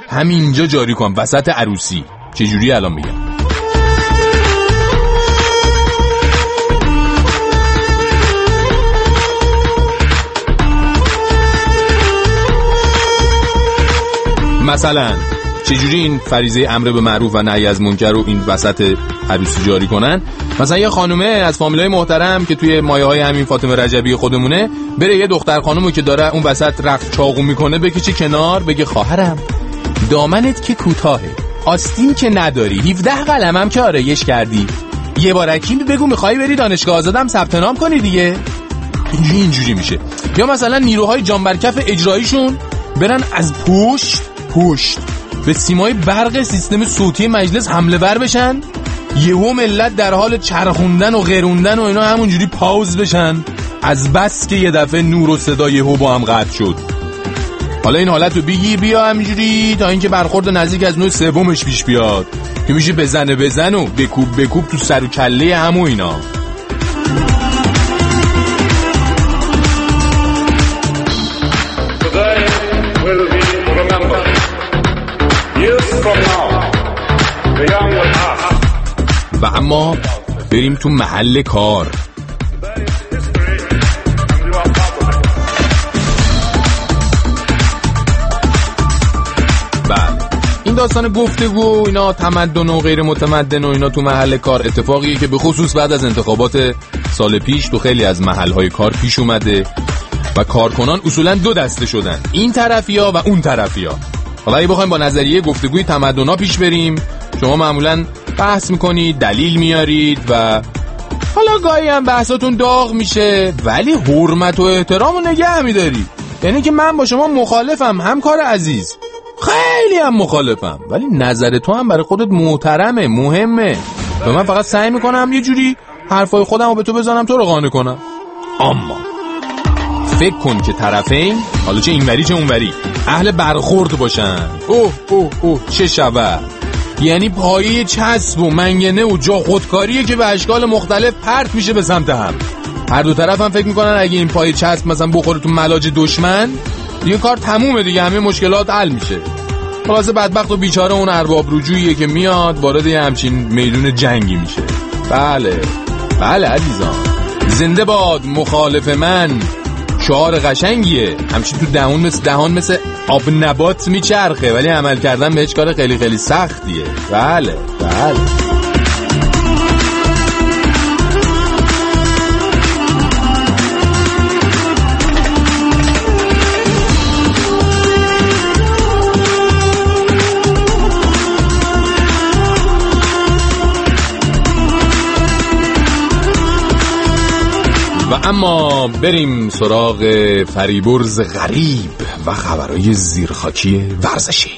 همینجا جاری کن وسط عروسی. چجوری الان میگم؟ مثلا چجوری این فریضه امر به معروف و نهی از منکر رو این وسط عروسی جاری کنن؟ مثلا یه خانومه از فامیلای محترم که توی مایه‌های همین فاطمه رجبی خودمونه بره یه دختر خانومو که داره اون وسط رخت چاقو میکنه بکشه کنار، بگه خواهرم دامنت که کوتاهه، آستین که نداری، 17 قلمم که آرایش کردی، یه بارکی بگو میخوای بری دانشگاه آزادم ثبت نام کنی دیگه. اینجوری میشه. یا مثلا نیروهای جانبرکف اجراییشون برن از پشت به سیمای برق سیستم صوتی مجلس حمله ور بشن، یهو ملت در حال چرخوندن و غیروندن و اینا همونجوری پاوز بشن از بس که یه دفعه نور و صدا یهو با هم قطع شد. حالا این حالت رو بگیر بیا همینجوری تا اینکه برخورد نزدیک از نوع سومش پیش بیاد که میشه بزن و بکوب تو سر و کله همو اینا. و اما بریم تو محل کار. بله این داستان گفتگو اینا تمدن و غیر متمدن و اینا تو محل کار اتفاقیه که به خصوص بعد از انتخابات سال پیش تو خیلی از محلهای کار پیش اومده و کارکنان اصولا دو دسته شدن، این طرفیا و اون طرفیا. حالا اگه بخوایم با نظریه گفتگوی تمدن‌ها پیش بریم، شما معمولاً بحث میکنید، دلیل میارید و حالا گاهی هم بحثاتون داغ میشه ولی حرمت و احترام رو نگه میداری. یعنی که من با شما مخالفم همکار عزیز، خیلی هم مخالفم، ولی نظر تو هم برای خودت محترمه، مهمه و من فقط سعی میکنم یه جوری حرفای خودم رو به تو بزنم تو رو قانع کنم. اما فکر کن که طرفین، حالا چه اینوری چه اونوری، اهل برخورد باشن. اوه چه شبه. یعنی پایه چسب و منگنه و جا خودکاریه که به اشکال مختلف پرت میشه به سمت هم. هر دو طرف هم فکر میکنن اگه این پایه چسب مثلا بخوره تو ملاج دشمن دیگه کار تمومه دیگه، همه مشکلات حل میشه. خلاصه بدبخت و بیچاره اون ارباب رجوعیه که میاد وارد یه همچین میدون جنگی میشه. بله عزیزان، زنده باد مخالف من. شعار قشنگیه، همچین تو دهان مثل آب نبات میچرخه ولی عمل کردن بهش کار خیلی خیلی سختیه. بله و اما بریم سراغ فریبرز غریب و خبرهای زیرخاکی ورزشی.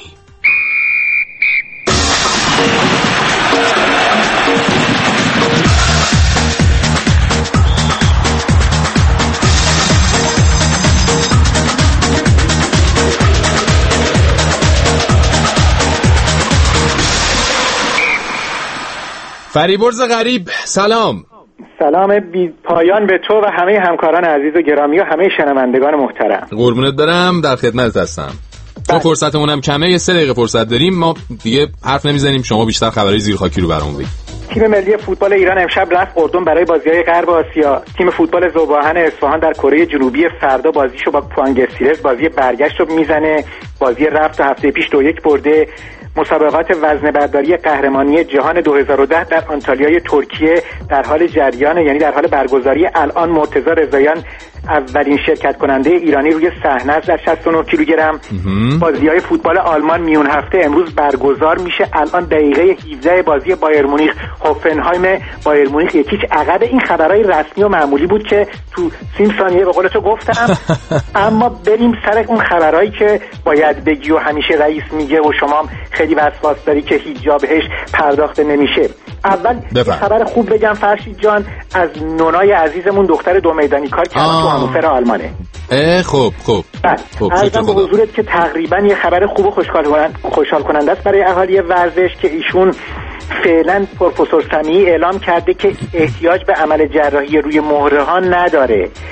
فریبرز غریب سلام. سلام بی پایان به تو و همه همکاران عزیز و گرامی و همه شنوندگان محترم. قربونت برم، در خدمت هستم. چون فرصتمون هم کمه، یه 3 دقیقه فرصت داریم، ما دیگه حرف نمیزنیم، شما بیشتر خبرهای زیرخاکی رو برامون بگید. تیم ملی فوتبال ایران امشب رفت اردن برای بازی‌های غرب آسیا. تیم فوتبال ذوب‌آهن اصفهان در کره جنوبی فردا بازیشو با پوانگستیرز بازی برگشت رو میزنه. بازی رفت تا هفته پیش 2-1 برده. مسابقات وزنه‌برداری قهرمانی جهان 2010 در آنتالیای ترکیه در حال جریانه، یعنی در حال برگزاری. الان مرتضی رضاییان اولین شرکت کننده ایرانی روی صحنه است در 69 کیلوگرم. بازی‌های فوتبال آلمان میون هفته امروز برگزار میشه. الان دقیقه 17 بازی بایر مونیخ هوفنهایم، بایر مونیخ یکیچ عقب. این خبرهای رسمی و معمولی بود که تو 30 ثانیه به قول تو گفتم. اما بریم سر اون خبرهایی که باید بگی و همیشه رئیس میگه و شما خیلی وسواس داری که هیچ جا بهش پرداخته نمیشه. اول خبر خوب بگم فرشید جان، از نونای عزیزمون دختر 2 میدانی کار که تو هانوفر آلمانه. خب عرضم به حضورت که تقریبا یه خبر خوب و خوشحال کننده است برای اهالی ورزش که ایشون فعلا پروفسور سمیعی اعلام کرده که احتیاج به عمل جراحی روی مهره ها نداره.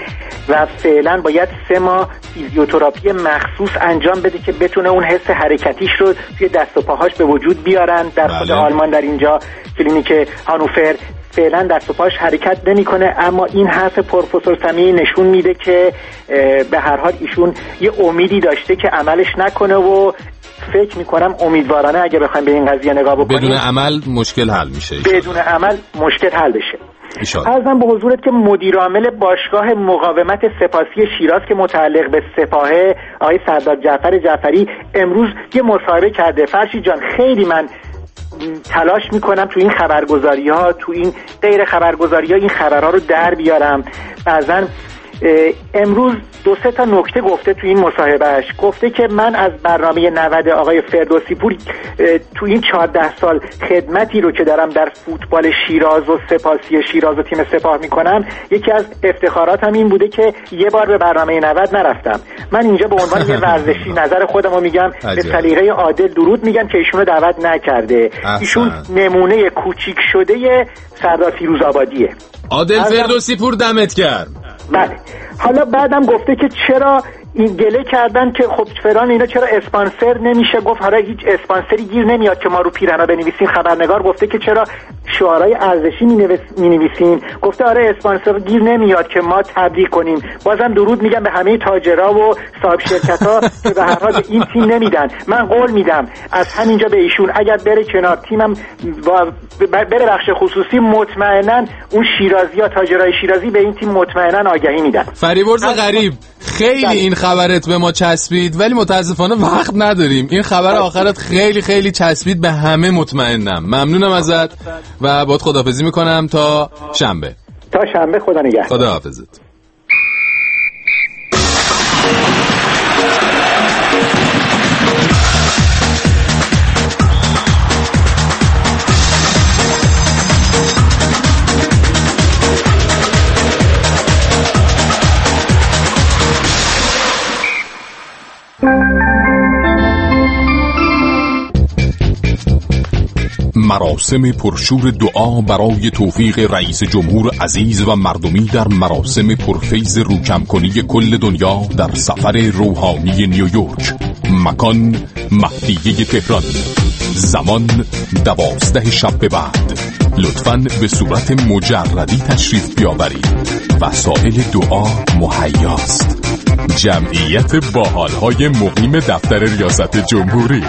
و فعلا باید 3 ماه فیزیوتراپی مخصوص انجام بده که بتونه اون حس حرکتیش رو توی دست و پاهاش به وجود بیارن. در خود آلمان در اینجا کلینیک هانوفر فعلا دست و پاش حرکت نمیکنه، اما این حرف پروفسور سمیعی نشون میده که به هر حال ایشون یه امیدی داشته که عملش نکنه و فکر میکنم امیدوارانه اگه بخوایم به این قضیه نگاه بکنیم بدون عمل مشکل حل میشه. بدون عمل مشکل حل بشه. عرضم به حضورت که مدیر عامل باشگاه مقاومت سپاسی شیراز که متعلق به سپاهه آقای سردار جعفری امروز یه مصاحبه کرده. فرشید جان خیلی من تلاش میکنم تو این خبرگزاری ها، تو این غیر خبرگزاری ها این خبرها رو در بیارم. بعضن امروز 2-3 تا نکته گفته تو این مصاحبهش. گفته که من از برنامه 90 آقای فردوسی پور تو این 14 سال خدمتی رو که دارم در فوتبال شیراز و سپاسی شیراز و تیم سپاه میکنم، یکی از افتخاراتم این بوده که یه بار به برنامه 90 نرفتم. من اینجا به عنوان یه ورزشی نظر خودم رو میگم، به سلیقه عادل درود میگم که ایشون رو دعوت نکرده. ایشون نمونه کوچیک شده سردار فیروزآبادیه. عادل فردوسی پور دمت گرم. بله. حالا بعدم گفته که چرا این گله کردن که خب فلان اینا چرا اسپانسر نمیشه. گفت حالا هیچ اسپانسری گیر نمیاد که ما رو پیرهنا بنویسیم. خبرنگار گفته که چرا شعارهای ارزشی مینویسین. گفته آره اسپانسر گیر نمیاد که ما تبلیغ کنیم. بازم درود میگم به همه تاجرها و صاحب شرکت‌ها که به هر حال به این تیم نمیدن. من قول میدم از همینجا به ایشون اگر بره کنار تیمم بره بخش خصوصی، مطمئنا اون شیرازی‌ها تاجرای شیرازی به این تیم مطمئنا آگهی میدن. فریبرز غریب خیلی این خبرت به ما چسبید ولی متاسفانه وقت نداریم. این خبر آخرت خیلی خیلی چسبید به همه، مطمئنم. ممنونم ازت و باهات خداحافظی میکنم تا شنبه. تا شنبه، خدا نگهدار. خداحافظت. مراسم پرشور دعا برای توفیق رئیس جمهور عزیز و مردمی در مراسم پرفیض روکمکنی کل دنیا در سفر روحانی نیویورک. مکان مهدیه تهران. زمان 12 شب به بعد. لطفاً به صورت مجردی تشریف بیاورید. وسایل دعا مهیاست. جمعیت باحال‌های مقیم دفتر ریاست جمهوری.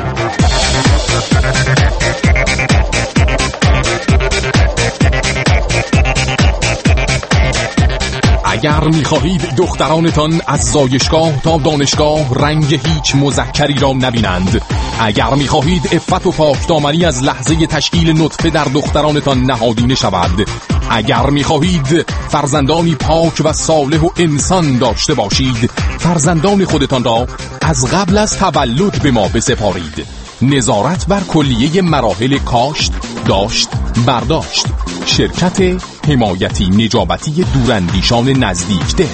اگر می‌خواهید دخترانتان از زایشگاه تا دانشگاه رنگ هیچ مذکری را نبینند، اگر می‌خواهید عفت و پاکدامنی از لحظه تشکیل نطفه در دخترانتان نهادینه شود، اگر می‌خواهید فرزندانی پاک و صالح و انسان داشته باشید، فرزندان خودتان را از قبل از تولد به ما بسپارید. نظارت بر کلیه مراحل کاشت، داشت، برداشت. شرکت حمایتی نجابتی دوراندیشان نزدیک دل.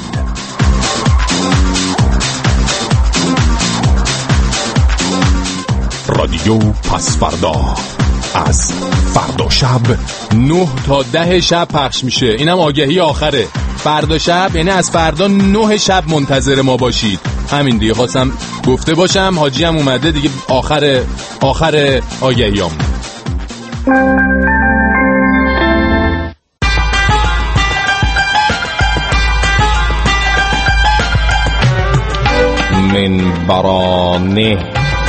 رادیو پس فردا از فردا شب 9 تا 10 شب پخش میشه. اینم آگهی آخره. فردا شب یعنی از فردا 9 شب منتظر ما باشید. همین دیگه خواستم گفته باشم. حاجی هم اومده دیگه، آخر آگهیام. من برانه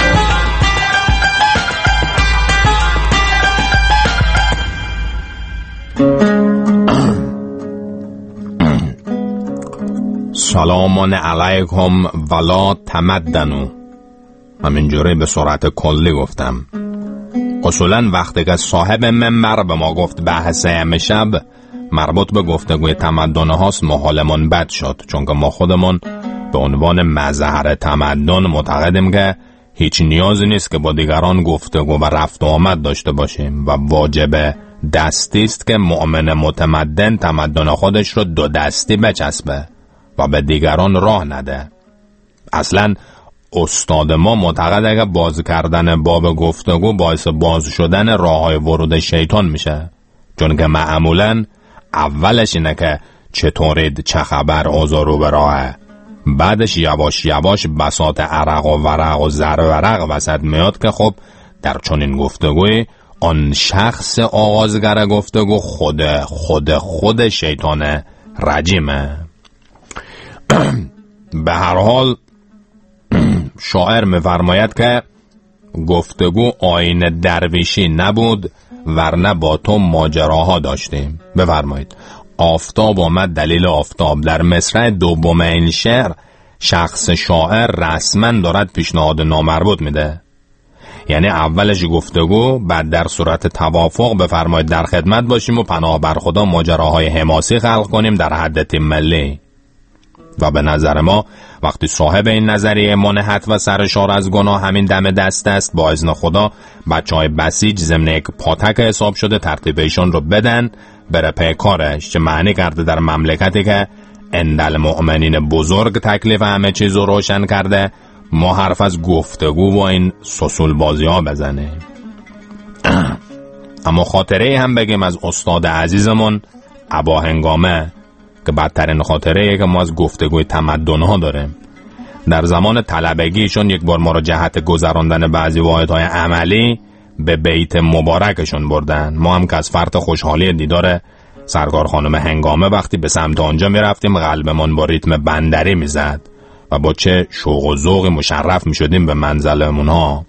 سلام علیکم ولا تمدنو. همینجوری به سرعت کلی گفتم. اصولا وقتی که صاحب منبر به ما گفت بحث امشب مربوط به گفتگوی تمدن هاست، ما حالمون بد شد، چون که ما خودمون به عنوان مظهر تمدن معتقدیم که هیچ نیازی نیست که با دیگران گفتگو و رفت و آمد داشته باشیم و واجب دستی است که مؤمن متمدن تمدن خودش رو 2 دستی بچسبه و به دیگران راه نده. اصلا استاد ما معتقده که باز کردن باب گفتگو باعث باز شدن راههای ورود شیطان میشه، چون که معمولا اولش اینه که چطورید، چه خبر، آزار و براه. بعدش یواش یواش بساط عرق و ورق و زر ورق وسط میاد که خب در چنین گفتگوی آن شخص آغازگر گفتگو خود شیطان رجیمه. به هر حال شاعر می‌فرماید که گفتگو آیین درویشی نبود ورنه با تو ماجراها داشتیم. بفرمایید. آفتاب آمد دلیل آفتاب. در مصرع دوم این شعر شخص شاعر رسما دارد پیشنهاد نامربوط میده. یعنی اولش گفتگو، بعد در صورت توافق بفرمایید در خدمت باشیم و پناه بر خدا ماجراهای حماسی خلق کنیم در حد تیم ملی. و به نظر ما وقتی صاحب این نظریه منحت و سرشار از گناه همین دم دست است، با اذن خدا بچهای بسیج ضمن یک پاتک حساب شده ترتیب ایشان رو بدن بره پی کارش. چه معنی کرده در مملکتی که اندل مؤمنین بزرگ تکلیف همه چیز رو روشن کرده ما حرف از گفتگو و این سسول بازی ها بزنه. اما خاطره هم بگیم از استاد عزیزمون ابا هنگامه که بدترین خاطره که ما از گفتگوی تمدن ها داریم. در زمان طلبگیشون یک بار ما رو جهت گذراندن بعضی واحدهای عملی به بیت مبارکشون بردن. ما هم که از فرط خوشحالی دیدار سرکار خانم هنگامه وقتی به سمت آنجا می رفتیم قلبمون با ریتم بندری می زد و با چه شوق و ذوقی مشرف می شدیم به منزلمون ها.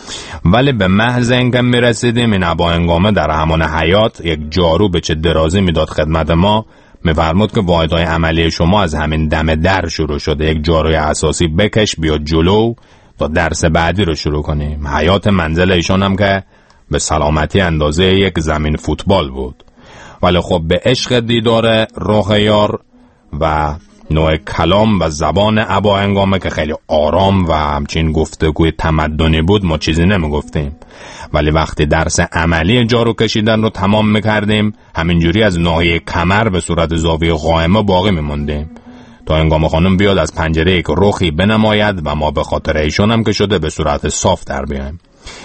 ولی به محض اینکه می رسیدیم این ابا هنگامه در همان حیات یک جارو به چه درازی می داد خدمت ما. می فرمود که واحدهای عملی شما از همین دم در شروع شده، یک جاروی اساسی بکش بیا جلو تا درس بعدی رو شروع کنیم. حیات منزل ایشان هم که به سلامتی اندازه یک زمین فوتبال بود. ولی خب به عشق دیدار رخ یار و نوع کلام و زبان ابا هنگامه که خیلی آرام و همچین گفتگوی تمدنی بود ما چیزی نمی گفتیم. ولی وقتی درس عملی جارو کشیدن رو تمام میکردیم همینجوری از ناحیه کمر به صورت زاویه قائمه باقی میموندیم تا هنگام خانم بیاد از پنجره یک رخی بنماید و ما به خاطر ایشون هم که شده به صورت صاف در بیایم.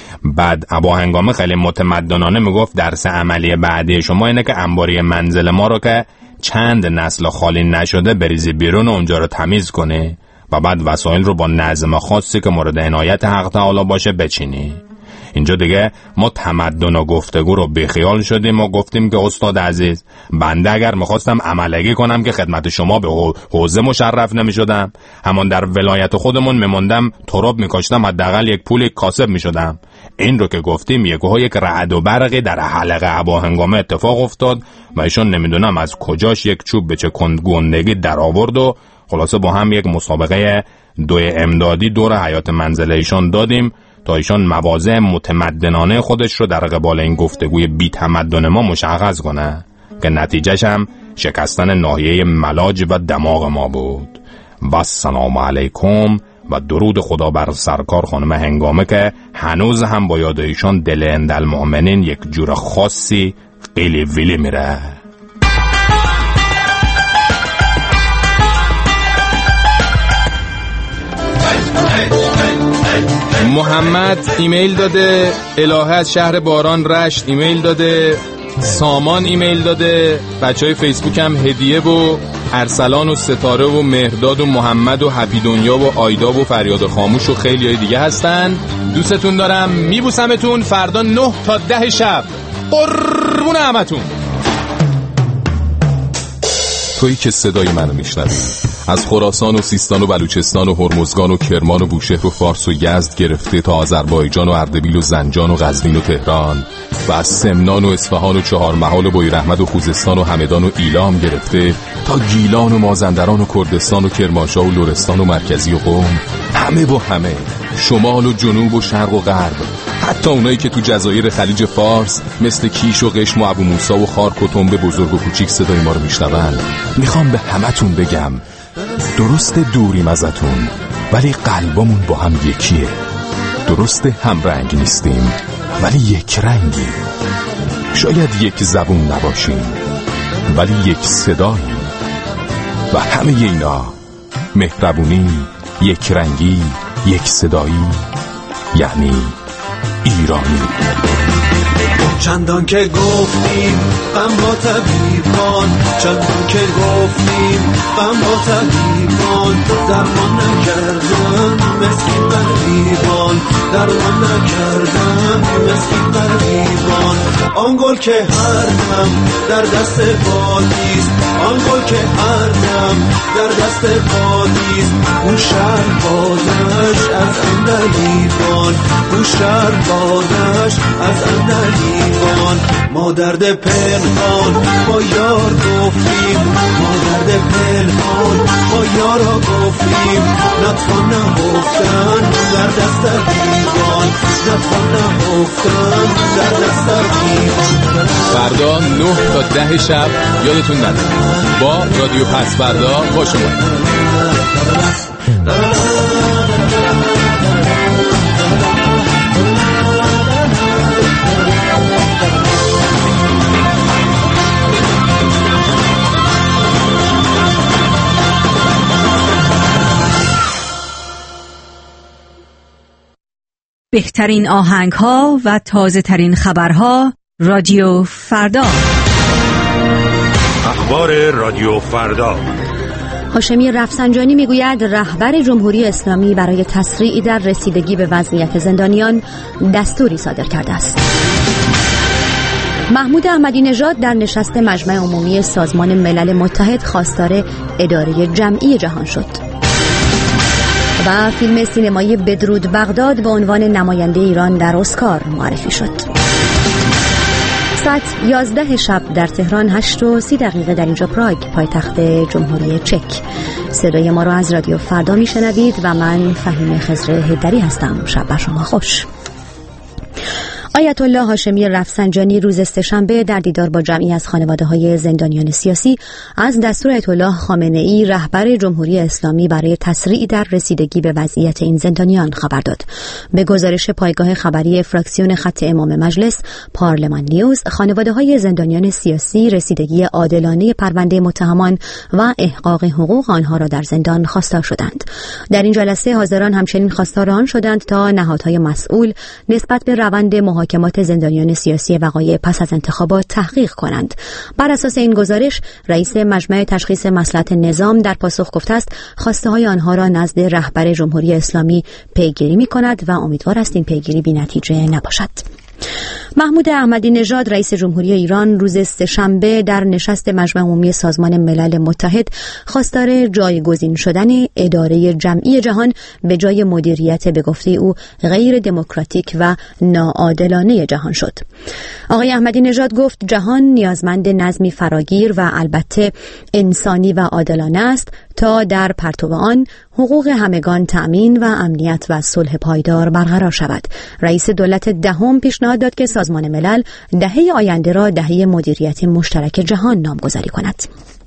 بعد ابا هنگامه خیلی متمدنانه میگفت درس عملی بعدی شما اینه که انباری منزل ما رو که چند نسل خالی نشده بریزی بیرون و اونجا رو تمیز کنی و بعد وسایل رو با نظم خاصی که مورد عنایت حق تعالی باشه بچینی. اینجا دیگه ما تمدن و گفتگو رو بیخیال شدیم و گفتیم که استاد عزیز بنده اگر میخواستم عملگی کنم که خدمت شما به حوزه مشرف نمیشدم، همان در ولایت خودمون میموندم تراب میکاشتم حداقل یک پول کاسب میشدم. این رو که گفتیم یک رعد و برقی در حلقه ابا هنگامه اتفاق افتاد و ایشون نمیدونم از کجاش یک چوب به چه گندگی در آورد و خلاصه با هم یک مسابقه دوی امدادی دور حیات منزل ایشان دادیم تا ایشان مواضع متمدنانه خودش رو در قبال این گفتگوی بی تمدن ما مشخص کنه که نتیجهش هم شکستن ناحیه ملاج و دماغ ما بود. و السلام علیکم و درود خدا بر سرکار خانم هنگامه که هنوز هم با یاد ایشان دل اندل مؤمنین یک جور خاصی قیلی ویلی میره. محمد ایمیل داده، الهه از شهر باران رشت ایمیل داده، سامان ایمیل داده، بچهای فیسبوک هم هدیه و ارسلان و ستاره و مهرداد و محمد و هپی دنیا و آیدا و فریاد خاموش و خیلی های دیگه هستن. دوستتون دارم، میبوسمتون. فردا 9 تا 10 شب قربون همتون. تویی که صدای منو میشنوی از خراسان و سیستان و بلوچستان و هرمزگان و کرمان و بوشهر و فارس و یزد گرفته تا آذربایجان و اردبیل و زنجان و غزنین و تهران و از سمنان و اصفهان و چهارمحال و بویراحمد و خوزستان و همدان و ایلام گرفته تا گیلان و مازندران و کردستان و کرمانشاه و لرستان و مرکزی و قم، همه با همه، شمال و جنوب و شرق و غرب، حتی اونایی که تو جزایر خلیج فارس مثل کیش و قشم و ابو موسی و خارکتنب بزرگ و کوچیک صدای ما رو میشنون. میخوام به همتون بگم درست دوریم ازتون ولی قلبمون با هم یکیه. درست هم رنگ نیستیم ولی یک رنگی. شاید یک زبون نباشیم ولی یک صداییم و همه اینا مهربونی، یک رنگی، یک صدایی، یعنی ایرانی. چندان که گفتیم غم با طبیبان، چندان که گفتیم غم با طبیبان، درمان نکردن مسکین غریبان، درمان نکردن مسکین غریبان. آن گل که هر دم در دست بادیست، آن گل که هر دم در دست بادیست، اون شهر بادش از اندلیبان، اون شهر بادش از اندلیبان. ما درد پنهان با یار گفتیم، ما درد پنهان با یارا گفتیم، نتوان نهفتن در دست دیوان، نتوان نهفتن در دست دیوان. فردا 9 تا 10 شب یادتون نره با رادیو پس فردا با شما. بهترین آهنگ‌ها و تازه‌ترین خبرها رادیو فردا. اخبار رادیو فردا. هاشمی رفسنجانی میگوید رهبر جمهوری اسلامی برای تسریع در رسیدگی به وضعیت زندانیان دستوری صادر کرده است. محمود احمدی نژاد در نشست مجمع عمومی سازمان ملل متحد خواستار اداره جمعی جهان شد. و فیلم سینمایی بدرود بغداد به عنوان نماینده ایران در اسکار معرفی شد. ساعت 11 شب در تهران 8:30 در اینجا پراگ پایتخت جمهوری چک. صدای ما را از رادیو فردا میشنوید و من فهیم خضر حیدری هستم. شب بر شما خوش. آیت الله هاشمی رفسنجانی روز سه‌شنبه در دیدار با جمعی از خانواده‌های زندانیان سیاسی از دستور آیت الله خامنه‌ای رهبر جمهوری اسلامی برای تسریع در رسیدگی به وضعیت این زندانیان خبر داد. به گزارش پایگاه خبری فراکسیون خط امام مجلس پارلمان نیوز، خانواده‌های زندانیان سیاسی رسیدگی عادلانه پرونده متهمان و احقاق حقوق آنها را در زندان خواستار شدند. در این جلسه حاضران همچنین خواستار آن شدند تا نهادهای مسئول نسبت به روند محاکمات زندانیان سیاسی وقایع پس از انتخابات تحقیق کنند. بر اساس این گزارش، رئیس مجمع تشخیص مصلحت نظام در پاسخ گفته است خواسته های آنها را نزد رهبر جمهوری اسلامی پیگیری می‌کند و امیدوار است این پیگیری بی‌نتیجه نباشد. محمود احمدی نژاد رئیس جمهوری ایران روز سه‌شنبه در نشست مجمع عمومی سازمان ملل متحد خواستار جایگزین شدن اداره جمعی جهان به جای مدیریت به گفته او غیر دموکراتیک و ناعادلانه جهان شد. آقای احمدی نژاد گفت جهان نیازمند نظمی فراگیر و البته انسانی و عادلانه است تا در پرتو آن حقوق همگان تأمین و امنیت و صلح پایدار برقرار شود. رئیس دولت دهم پیشنهاد داد که سازمان ملل دهه آینده را دهه مدیریت مشترک جهان نامگذاری کند.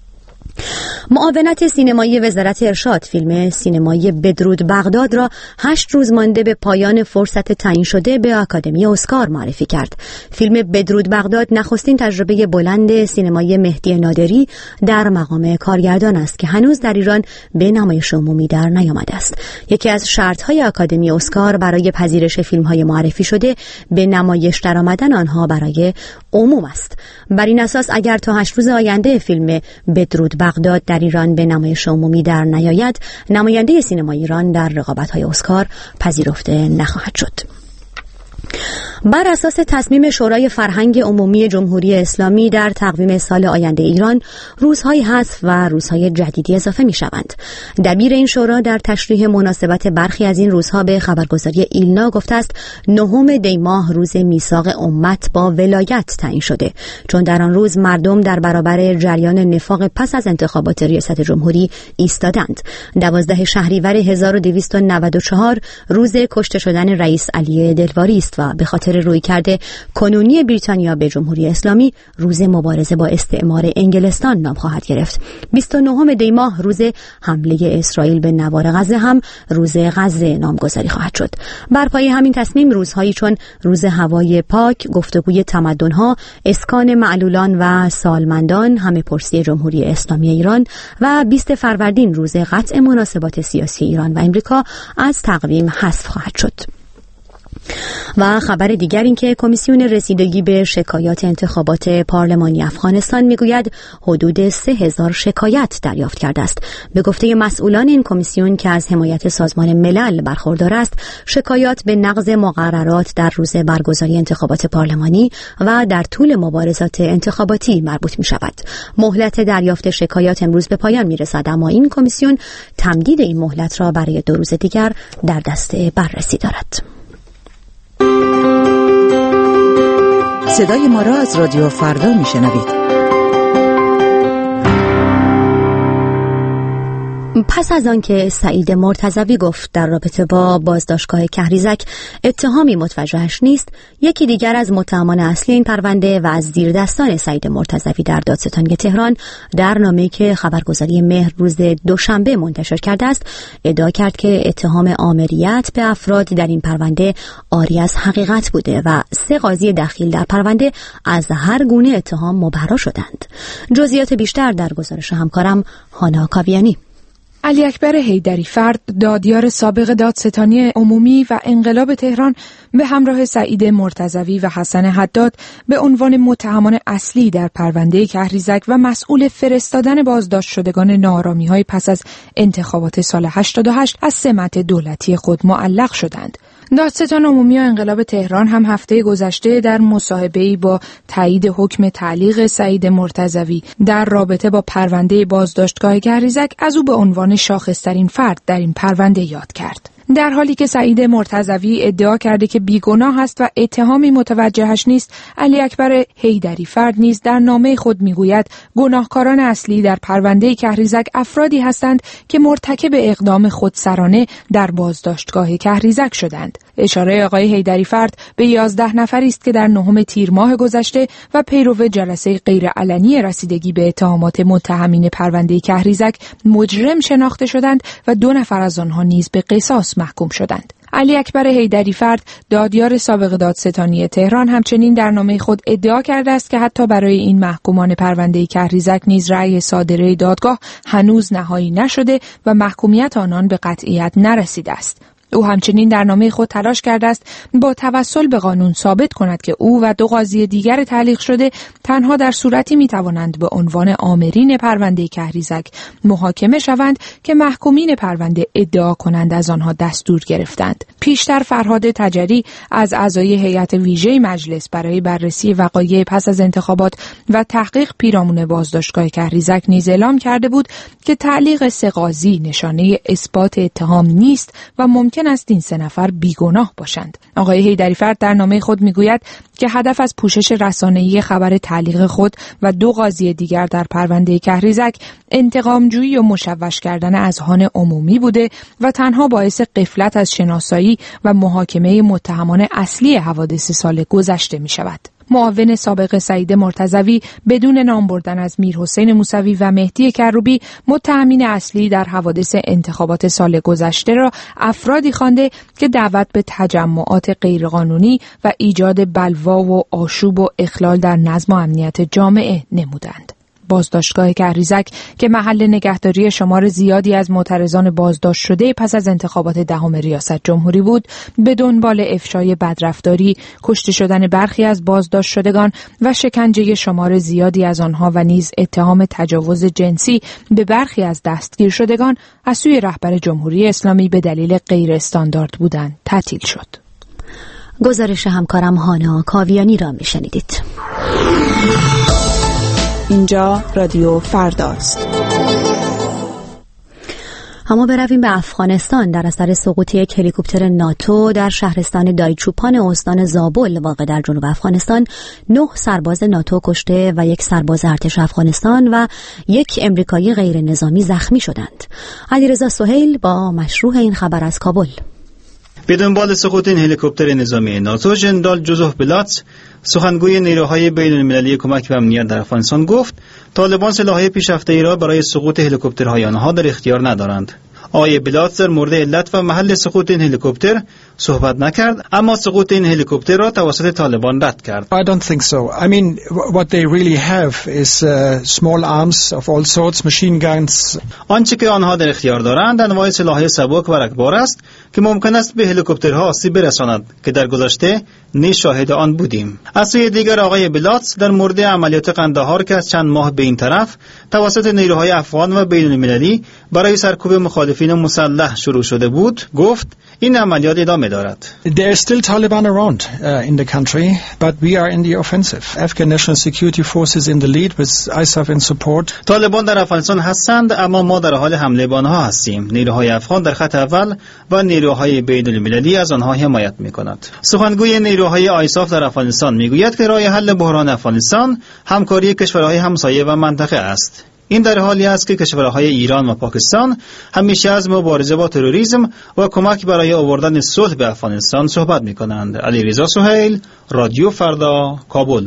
معاونت سینمایی وزارت ارشاد فیلم سینمایی بدرود بغداد را 8 روز مانده به پایان فرصت تعیین شده به آکادمی اسکار معرفی کرد. فیلم بدرود بغداد نخستین تجربه بلند سینمایی مهدی نادری در مقام کارگردان است که هنوز در ایران به نمایش عمومی در نیامده است. یکی از شرط‌های آکادمی اسکار برای پذیرش فیلم‌های معرفی شده به نمایش درآمدن آنها برای عموم است. بر این اساس اگر تا 8 روز آینده فیلم بدرود بغداد در ایران به نمایش عمومی در نیاید، نماینده سینما ایران در رقابت‌های اسکار پذیرفته نخواهد شد. بر اساس تصمیم شورای فرهنگ عمومی جمهوری اسلامی در تقویم سال آینده ایران، روزهای حذف و روزهای جدیدی اضافه می شوند. دبیر این شورا در تشریح مناسبت برخی از این روزها به خبرگزاری ایلنا گفته است 9 دی ماه روز میثاق امت با ولایت تعیین شده، چون در آن روز مردم در برابر جریان نفاق پس از انتخابات ریاست جمهوری ایستادند. 12 شهریور 1294 روز کشته شدن رئیس علی دلواری است و به خاطر رویکرد کنونی بریتانیا به جمهوری اسلامی روز مبارزه با استعمار انگلستان نام خواهد گرفت. 29 دی ماه روز حمله اسرائیل به نوار غزه هم روز غزه نامگذاری خواهد شد. بر پایه همین تصمیم روزهایی چون روز هوای پاک، گفتگوی تمدن‌ها، اسکان معلولان و سالمندان، همه پرسی جمهوری اسلامی ایران و 20 فروردین روز قطع مناسبات سیاسی ایران و امریکا از تقویم حذف خواهد شد. و خبر دیگر این که کمیسیون رسیدگی به شکایات انتخابات پارلمانی افغانستان میگوید حدود 3000 شکایت دریافت کرده است. به گفته مسئولان این کمیسیون که از حمایت سازمان ملل برخوردار است، شکایات به نقض مقررات در روز برگزاری انتخابات پارلمانی و در طول مبارزات انتخاباتی مربوط می شود. مهلت دریافت شکایات امروز به پایان می رسد، اما این کمیسیون تمدید این مهلت را برای 2 روز دیگر در دست بررسی دارد. صدای ما را از رادیو فردا میشنوید. پس از آنکه سعید مرتضوی گفت در رابطه با بازداشتگاه کهریزک اتهامی متوجهش نیست، یکی دیگر از متهمان اصلی این پرونده و از زیردستان سعید مرتضوی در دادستانی تهران در نامه‌ای که خبرگزاری مهر روز دوشنبه منتشر کرده است ادعا کرد که اتهام آمریت به افراد در این پرونده عاری از حقیقت بوده و 3 قاضی دخیل در پرونده از هر گونه اتهام مبرا شدند. جزئیات بیشتر در گزارش همکارم هانا کاویانی. علی اکبر حیدری فرد، دادیار سابق دادستانی عمومی و انقلاب تهران، به همراه سعید مرتضوی و حسن حداد به عنوان متهمان اصلی در پرونده کهریزک و مسئول فرستادن بازداشت شدگان ناآرامی‌های پس از انتخابات سال 88 از سمت دولتی خود معلق شدند. دادستان عمومی و انقلاب تهران هم هفته گذشته در مصاحبه‌ای با تایید حکم تعلیق سعید مرتضوی در رابطه با پرونده بازداشتگاه کهریزک از او به عنوان شاخص‌ترین فرد در این پرونده یاد کرد. در حالی که سعید مرتضوی ادعا کرده که بیگناه است و اتهامی متوجهش نیست، علی اکبر حیدری فرد نیز در نامه خود میگوید گناهکاران اصلی در پرونده کهریزک افرادی هستند که مرتکب اقدام خودسرانه در بازداشتگاه کهریزک شدند. اشاره آقای حیدری فرد به 11 نفری است که در 9 تیر ماه گذشته و پیرو جلسه غیرعلنی رسیدگی به اتهامات متهمین پرونده کهریزک مجرم شناخته شدند و 2 نفر از آنها نیز به قصاص محکوم شدند. علی اکبر حیدری فرد، دادیار سابق دادستانی تهران، همچنین در نامه خود ادعا کرده است که حتی برای این محکومان پرونده کهریزک نیز رأی صادره دادگاه هنوز نهایی نشده و محکومیت آنان به قطعیت نرسیده است. او همچنین در نامه خود تلاش کرده است با توسل به قانون ثابت کند که او و 2 قاضی دیگر تعلیق شده تنها در صورتی میتوانند به عنوان آمرین پرونده کهریزک محاکمه شوند که محکومین پرونده ادعا کنند از آنها دستور گرفتند. پیشتر فرهاد تجری از اعضای هیئت ویژه مجلس برای بررسی وقایع پس از انتخابات و تحقیق پیرامون بازداشتگاه کهریزک نیز اعلام کرده بود که تعلیق 3 قاضی نشانه اثبات اتهام نیست و ممکن است این 3 نفر بیگناه باشند. آقای حیدری فرد در نامه خود میگوید که هدف از پوشش رسانه‌ای خبر تعلیق خود و 2 قاضی دیگر در پرونده کهریزک انتقامجویی و مشوش کردن اذهان عمومی بوده و تنها باعث غفلت از شناسایی و محاکمه متهمان اصلی حوادث سال گذشته می شود. معاون سابق سعید مرتضوی بدون نام بردن از میرحسین موسوی و مهدی کروبی، متهمین اصلی در حوادث انتخابات سال گذشته را افرادی خوانده که دعوت به تجمعات غیرقانونی و ایجاد بلوا و آشوب و اخلال در نظم و امنیت جامعه نمودند. بازداشتگاه کهریزک که محل نگهداری شمار زیادی از معترضان بازداشت شده پس از انتخابات 10 ریاست جمهوری بود، به دنبال افشای بدرفتاری، کشته شدن برخی از بازداشت شدگان و شکنجه شمار زیادی از آنها و نیز اتهام تجاوز جنسی به برخی از دستگیر شدگان از سوی رهبر جمهوری اسلامی به دلیل غیر استاندارد بودن تعطیل شد. گزارش همکارم هانا کاویانی را میشنیدید. اینجا رادیو فرداست. اما برویم به افغانستان. در اثر سقوط یک هلیکوپتر ناتو در شهرستان دایچوپان استان زابل واقع در جنوب افغانستان 9 سرباز ناتو کشته و 1 سرباز ارتش افغانستان و 1 امریکایی غیر نظامی زخمی شدند. علیرضا سهیل با مشروح این خبر از کابل. به دنبال سقوط این هلیکوپتر نظامی ناتو، ژنرال جوزف بلاتس، سخنگوی نیروهای بین‌المللی کمک به امنیت در افغانستان گفت طالبان سلاح‌های پیشرفته‌ای را برای سقوط هلیکوپترهای آنها در اختیار ندارند. آقای بلاتس در مورد علت و محل سقوط این هلیکوپتر صحبت نکرد، اما سقوط این هلیکوپتر را توسط طالبان رد کرد. I don't think so. I mean, what they really have is small arms of all sorts, machine guns. آنچه که آنها در اختیار دارند انواع سلاح‌های سبک و رگبار است که ممکن است به هلیکوپترها آسیب برساند که در گذشته نیز شاهد آن بودیم. از سوی دیگر آقای بلاتس در مورد عملیات قندهار که از چند ماه به این طرف توسط نیروهای افغان و بین المللی برای سرکوب مخالفین مسلح شروع شده بود، گفت این عملیات ادامه دارد. There are still Taliban around in the country, but we are in the offensive. Afghan National Security Forces in the lead with ISAF in support. طالبان در افغانستان هستند، اما ما در حال حمله به آنها هستیم. نیروهای افغان در خط اول و نیروهای بین المللی از آنها حمایت می‌کند. سخنگوی نیروهای آیساف در افغانستان میگوید که راه حل بحران افغانستان همکاری کشورهای همسایه و منطقه است. این در حالی است که کشورهای ایران و پاکستان همیشه از مبارزه با تروریسم و کمک برای آوردن صلح به افغانستان صحبت می‌کنند. علیرضا سهیل، رادیو فردا، کابل.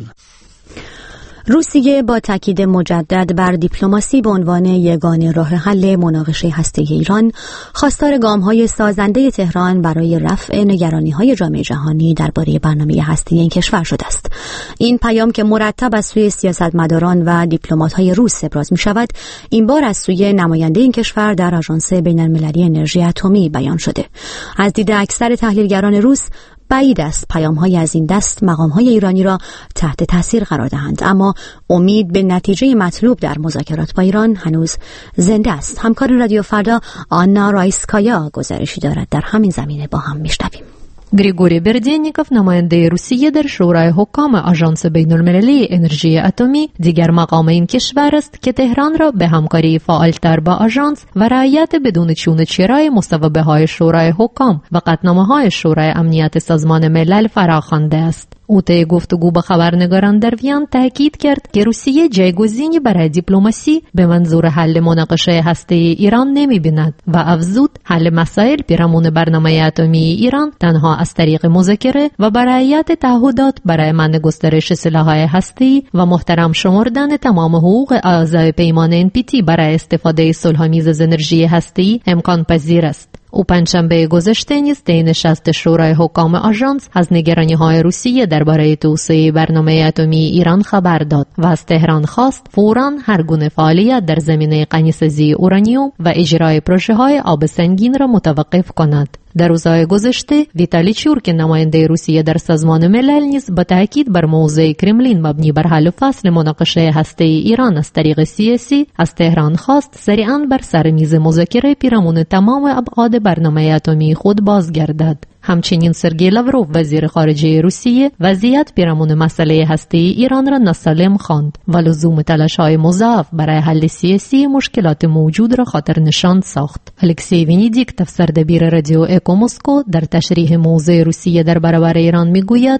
روسیه با تاکید مجدد بر دیپلماسی به عنوان یگانه راه حل مناقشه هسته‌ای ایران، خواستار گام‌های سازنده تهران برای رفع نگرانی‌های جامعه جهانی درباره برنامه هسته‌ای این کشور شده است. این پیام که مرتب از سوی سیاستمداران و دیپلمات‌های روس ابراز می‌شود، این بار از سوی نماینده این کشور در آژانس بین‌المللی انرژی اتمی بیان شده. از دید اکثر تحلیلگران روس، بعید است پیام‌های از این دست مقام‌های ایرانی را تحت تاثیر قرار دهند، اما امید به نتیجه مطلوب در مذاکرات با ایران هنوز زنده است. همکار رادیو فردا آنا رایسکایا گزارشی دارد، در همین زمینه با هم میشنویم. گریگوری بردینیکوف، نماینده روسیه در شورای حکام آژانس بین‌المللی انرژی اتمی، دیگر مقام این کشور است که تهران را به همکاری فعالتر با آژانس و رعایت بدون چون چرای مصوبه‌های شورای حکام و قطعنامه‌های شورای امنیت سازمان ملل فراخوانده است. او طی گفتگو با خبرنگاران در وین تاکید کرد که روسیه جایگزینی برای دیپلماسی به منظور حل مناقشه هسته‌ای ایران نمی‌بیند و افزود حل مسائل پیرامون برنامه اتمی ایران تنها از طریق مذاکره و رعایت تعهدات برای منع گسترش سلاح‌های هسته‌ای و محترم شمردن تمام حقوق اعضای پیمان NPT برای استفاده صلح‌آمیز از انرژی هسته‌ای امکان پذیر است. او پنجشنبه گذشته نیز طی نشست شورای حکام آژانس از نگرانی‌های روسیه درباره توسعه برنامه اتمی ایران خبر داد و از تهران خواست فوراً هر گونه فعالیت در زمینه غنی‌سازی اورانیوم و اجرای پروژه‌های آب سنگین را متوقف کند. در روزهای گذشته ویتالی چورک، نماینده روسیه در سازمان ملل، نیز با تاکید بر موضع کرملین مبنی بر حل و فصل مناقشه هسته‌ای ایران از طریق سیاسی از تهران خواست سریعاً بر سر میز مذاکره پیرامون تمام ابعاد برنامه اتمی خود بازگردد. همچنین سرگئی لاوروف، وزیر خارجه روسیه، وضعیت پیرامون مسئله هسته‌ای ایران را ناسالم خواند و لزوم تلاش‌های مضاعف برای حل سیاسی مشکلات موجود را خاطر نشان ساخت. الکسی ونیدیکتov، سردبیر رادیو اکو مسکو، در تشریح موضع روسیه در برابر ایران میگوید: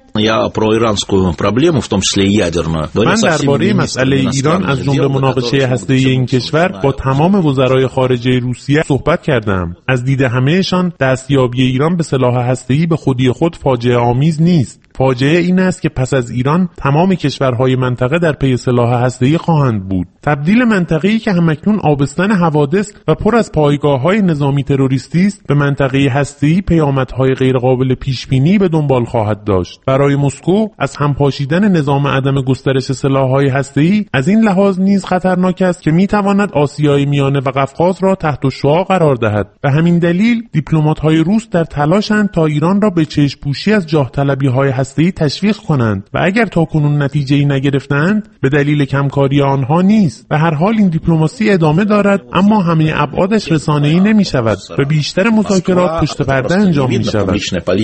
من درباره مسئله ایران از جمله مناقشه هسته‌ای این کشور با تمام وزرای خارجه روسیه صحبت کردم. از دید همه‌شان دستیابی ایران به سلاح هسته‌ای به خودی خود فاجعه آمیز نیست. فاجعه این است که پس از ایران تمام کشورهای منطقه در پی سلاح هسته‌ای خواهند بود. تبدیل منطقه‌ای که همکنون آبستن حوادث و پر از پایگاه‌های نظامی تروریستی است به منطقه هسته‌ای پیامدهای غیرقابل پیش‌بینی به دنبال خواهد داشت. برای مسکو از همپاشیدن نظام عدم گسترش سلاح‌های هسته‌ای از این لحاظ نیز خطرناک است که می‌تواند آسیای میانه و قفقاز را تحت شعاع قرار دهد. به همین دلیل دیپلمات‌های روس در تلاشند تا ایران را به چشم‌پوشی از جاه طلبی‌های هسته‌ای تشویق کنند و اگر تاکنون نتیجه‌ای نگرفتند به دلیل کمکاری آنها نیست. به هر حال این دیپلماسی ادامه دارد، اما همه ابعادش رسانه‌ای نمی‌شود و بیشتر مذاکرات پشت پرده انجام می‌شود.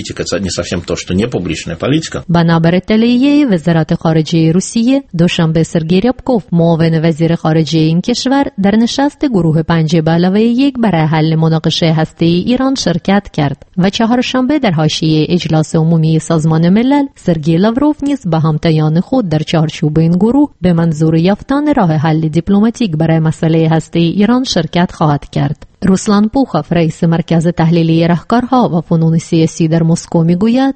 بنابر اطلاعیه وزارت خارجه روسیه، دوشنبه سرگئی ریابکوف، معاون وزیر خارجه این کشور، در نشست گروه 5+1 برای حل مناقشه هسته‌ای ایران شرکت کرد و چهارشنبه در حاشیه اجلاس عمومی سازمان ملل سرگئی لاوروف نیز با همتایان خود در چارچوب این گروه به منظور یافتن راه حل دیپلماتیک برای مسئله هسته‌ای ایران شرکت خواهد کرد. روسلان پوخوف، رئیس مرکز تحلیلی راهکارها و فنون سیاسی در مسکو، میگوید: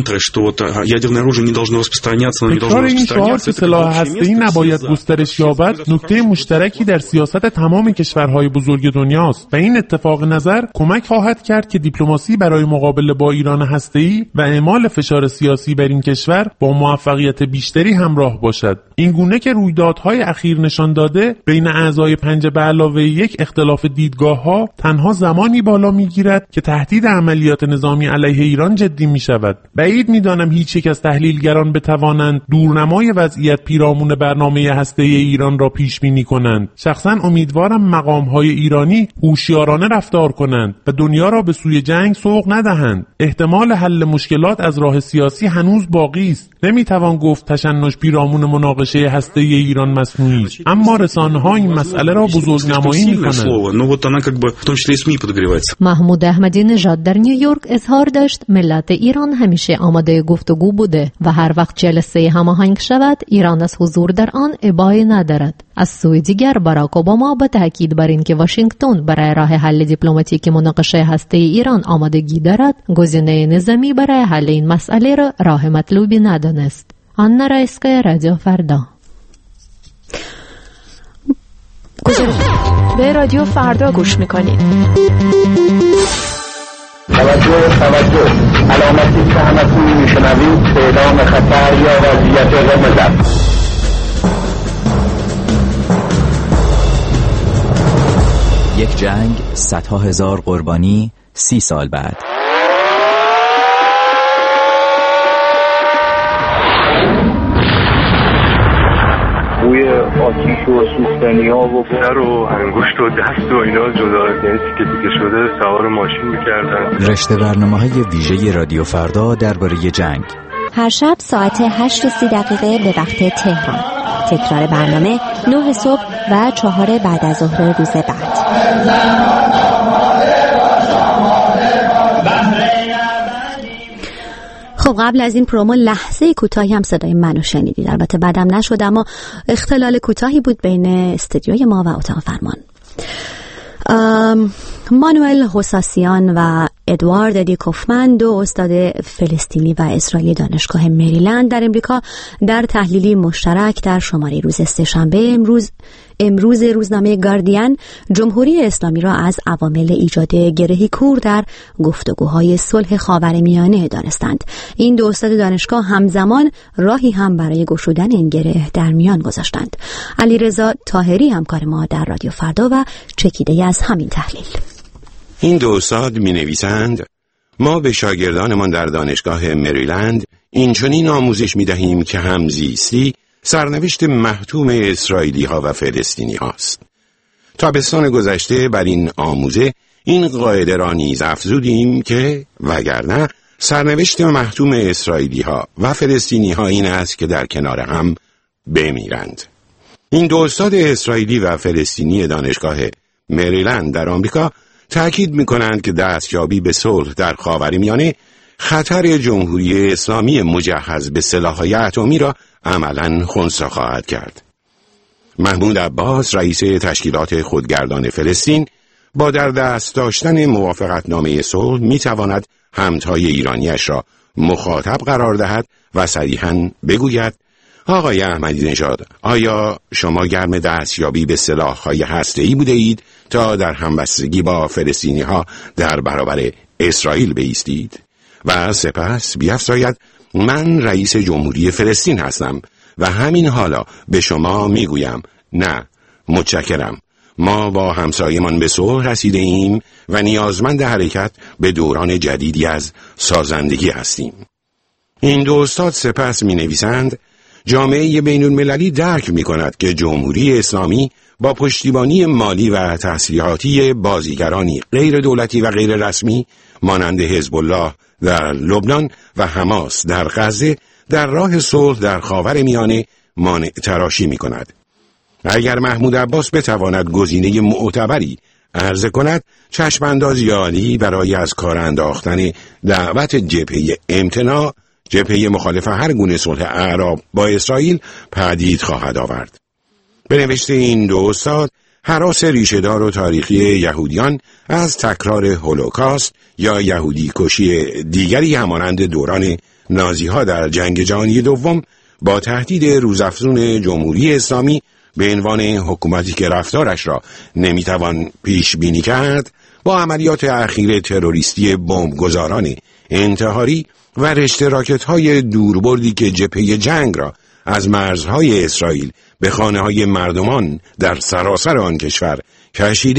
تکرار این شعار که سلاح هسته‌ای نباید گسترش یابد نکته مشترکی در سیاست تمام کشورهای بزرگ دنیاست و این اتفاق نظر کمک خواهد کرد که دیپلماسی برای مقابله با ایران هسته‌ای و اعمال فشار سیاسی بر این کشور با موفقیت بیشتری همراه باشد. این گونه که رویدادهای اخیر نشان داده بین اعضای 5+1 اختلاف دیدگاه‌ها ها تنها زمانی بالا میگیرد که تهدید عملیات نظامی علیه ایران جدی می شود. بعید میدانم هیچ یک از تحلیلگران بتوانند دورنمای وضعیت پیرامون برنامه هسته‌ای ایران را پیش بینی کنند. شخصا امیدوارم مقام‌های ایرانی هوشیارانه رفتار کنند و دنیا را به سوی جنگ سوق ندهند. احتمال حل مشکلات از راه سیاسی هنوز باقی است. نمیتوان گفت تشنج پیرامون مناقشه هسته‌ای ایران مصنوعی است، اما رسانه‌ها این مسئله را بزرگنمایی می‌کنند. محمود احمدی نژاد در نیویورک اظهار داشت ملت ایران همیشه آماده گفتگو بوده و هر وقت جلسه هماهنگ شود ایران از حضور در آن ابایی ندارد. از سوی دیگر باراک اوباما با تاکید بر اینکه واشنگتن برای راه حل دیپلماتیک مناقشه هسته‌ای ایران آمادگی دارد، گزینه نظامی برای حل این مسئله را راه مطلوبی ندانست. آنا رایسکایا، رادیو فردا. به رادیو فردا گوش میکنید. توجه علامتی که همتون میشنوید اعلام خطر یا وضعیت قرمز است. یک جنگ، صدها هزار قربانی، 30 سال بعد. بوی آتیش و سوختنی ها و سر و انگشت و دست و اینا جدا، یعنی تیکه شده سوار ماشین میکردن. رشته برنامه‌های ویژه رادیو فردا درباره جنگ. هر شب ساعت 8:30 به وقت تهران. تکرار برنامه 9 صبح و 4 بعد از ظهر روز بعد. خب قبل از این پرومو لحظه کوتاهی هم صدای منو شنیدید. البته بعدم نشد، اما اختلال کوتاهی بود بین استودیوی ما و اتاق فرمان. مانوئل حساسیان و ادوارد دیکوفمن، دو استاد فلسطینی و اسرائیلی دانشگاه مریلند در امریکا، در تحلیلی مشترک در شماره روز سه‌شنبه امروز روزنامه گاردین جمهوری اسلامی را از عوامل ایجاد گرهی کور در گفتگوهای صلح خاورمیانه دانستند. این دو استاد دانشگاه همزمان راهی هم برای گشودن این گره در میان گذاشتند. علیرضا طاهری همکار ما در رادیو فردا و چکیده از همین تحلیل. این دو استاد می نویسند: ما به شاگردانمان در دانشگاه مریلند اینچنین آموزش می دهیم که همزیستی سرنوشت محتوم اسرائیلی ها و فلسطینی هاست. تابستان گذشته بر این آموزه این قاعده را نیز افزودیم که وگرنه سرنوشت محتوم اسرائیلی ها و فلسطینی ها این است که در کنار هم بمیرند. این دو استاد اسرائیلی و فلسطینی دانشگاه مریلند در آمریکا تأکید می‌کنند که دستیابی به صلح در خاورمیانه خطر جمهوری اسلامی مجهز به سلاح‌های اتمی را عملاً خنثی خواهد کرد. محمود عباس، رئیس تشکیلات خودگردان فلسطین، با در دست داشتن موافقتنامه صلح می‌تواند همتای ایرانیش را مخاطب قرار دهد و صریحاً بگوید: آقای احمدی نژاد، آیا شما گرم دستیابی به سلاح‌های هسته‌ای بوده اید تا در همبستگی با فلسطینی‌ها در برابر اسرائیل بایستید؟ و سپس بیفزاید: من رئیس جمهوری فلسطین هستم و همین حالا به شما میگویم نه، متشکرم. ما با همسایمان به صلح رسیده ایم و نیازمند حرکت به دوران جدیدی از سازندگی هستیم. این دو استاد سپس می نویسند: جامعه بین المللی درک می کند که جمهوری اسلامی با پشتیبانی مالی و تسلیحاتی بازیگرانی غیر دولتی و غیر رسمی مانند حزب الله در لبنان و حماس در غزه در راه صلح در خاورمیانه مانع تراشی می کند. اگر محمود عباس بتواند گزینه معتبری عرضه کند، چشماندازی عالی برای از کار انداختن دعوت جبهه امتناع، جبهه مخالف هر گونه صلح اعراب با اسرائیل، پدید خواهد آورد. به نوشته این دو استاد، هراس ریشه‌دار و تاریخی یهودیان از تکرار هولوکاست یا یهودی کشی دیگری همانند دوران نازی‌ها در جنگ جهانی دوم با تهدید روزافزون جمهوری اسلامی به عنوان حکومتی که رفتارش را نمیتوان پیش بینی کرد، با عملیات اخیر تروریستی بمبگذاران انتحاری و رشته راکت‌های دوربردی که جبهه جنگ را از مرزهای اسرائیل به خانه‌های مردمان در سراسر آن کشور کشیده،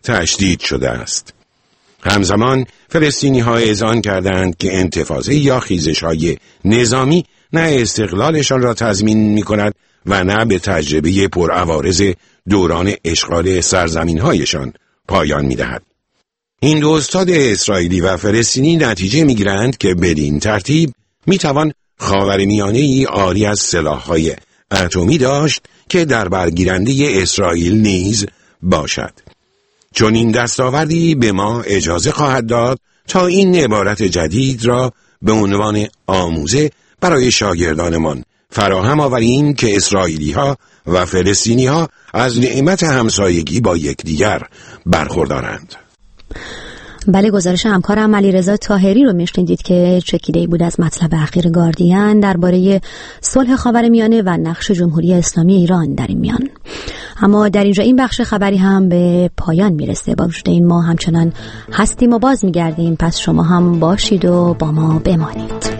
تشدید شده است. همزمان فلسطینی‌ها اذعان کردند که انتفاضه یا خیزش‌های نظامی نه استقلالشان را تضمین می‌کند و نه به تجربه پرعوارض دوران اشغال سرزمین‌هایشان پایان می‌دهد. این دو استاد اسرائیلی و فلسطینی نتیجه می‌گیرند که بدین ترتیب می‌توان خاورمیانه‌ای عاری از سلاح‌های اتمی داشت که در برگیرنده اسرائیل نیز باشد. چون این دستاوردی به ما اجازه خواهد داد تا این عبارت جدید را به عنوان آموزه برای شاگردانمان فراهم آوریم که اسرائیلی‌ها و فلسطینی‌ها از نعمت همسایگی با یکدیگر برخوردارند. بله، گزارش همکارم علیرضا طاهری رو میشنیدید که چکیده‌ای بود از مطلب اخیر گاردین درباره صلح خاورمیانه و نقش جمهوری اسلامی ایران در این میان. اما در اینجا این بخش خبری هم به پایان میرسه. با وجود این ما همچنان هستیم و باز میگردیم، پس شما هم باشید و با ما بمانید.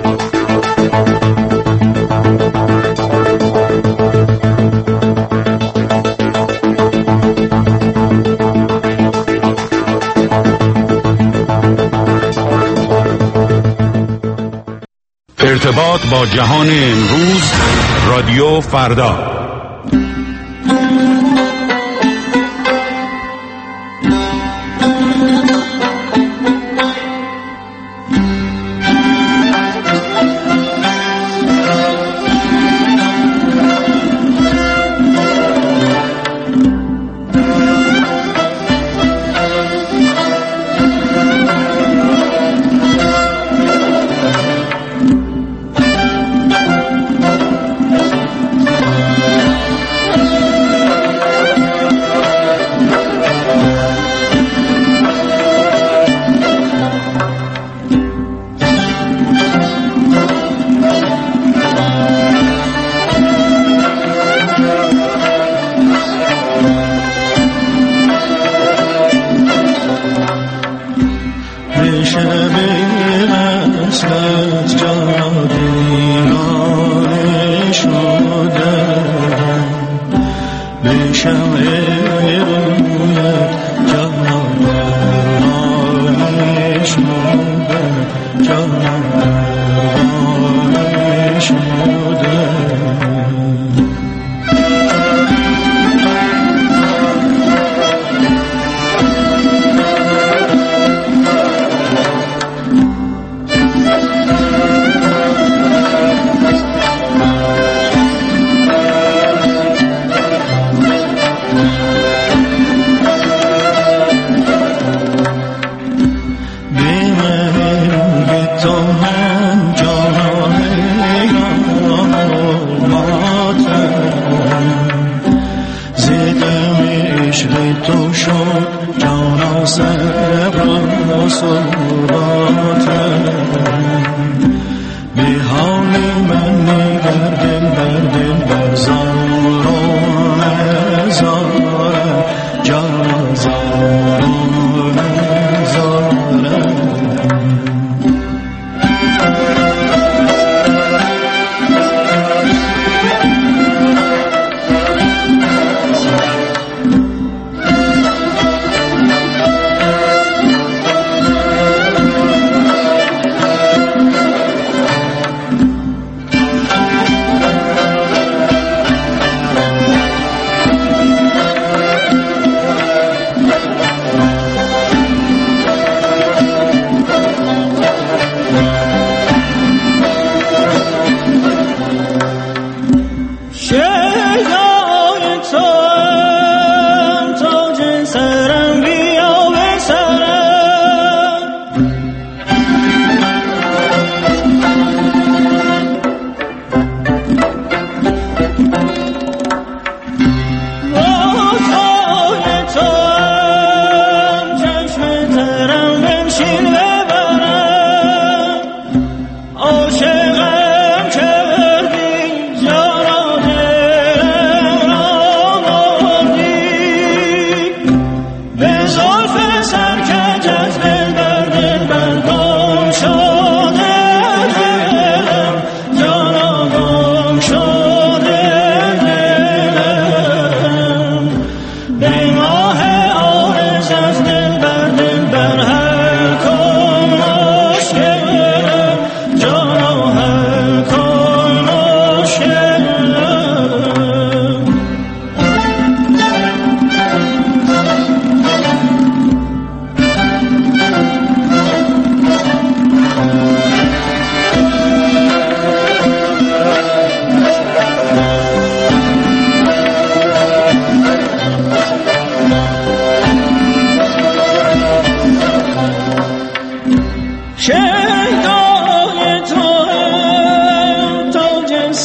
ارتباط با جهان امروز، رادیو فردا.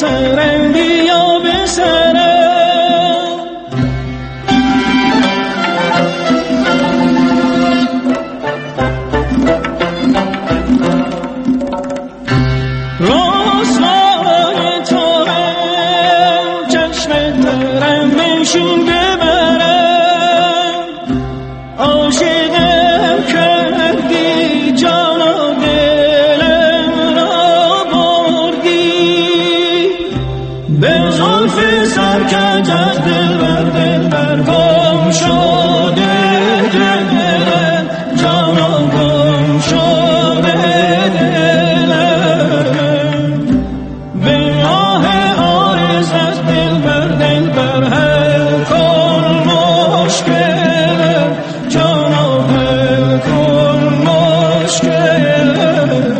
سرم بیا به سرم رسوای تو چشم دارم بنشین ببرم عاشقم کردی جان و دلم را بردی به زلف سرکجت دلبر گم شده دلم جان گم شده دلم به آه آرزت دلبر هر کن مشکلم جان هر کن مشکلم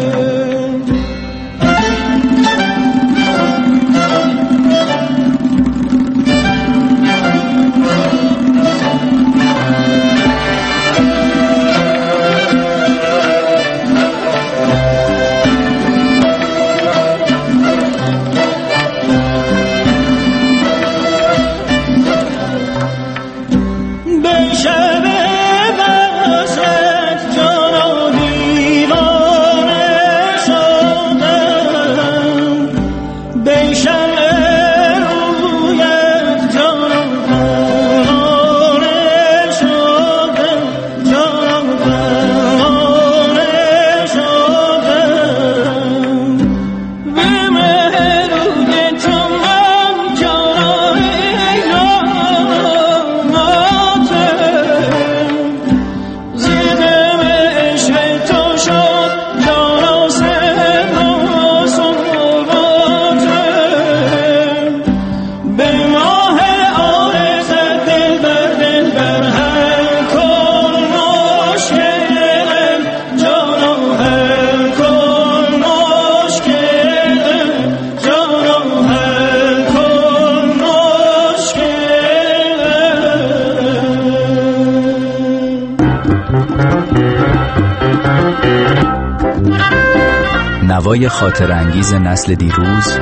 نوای خاطر انگیز نسل دیروز،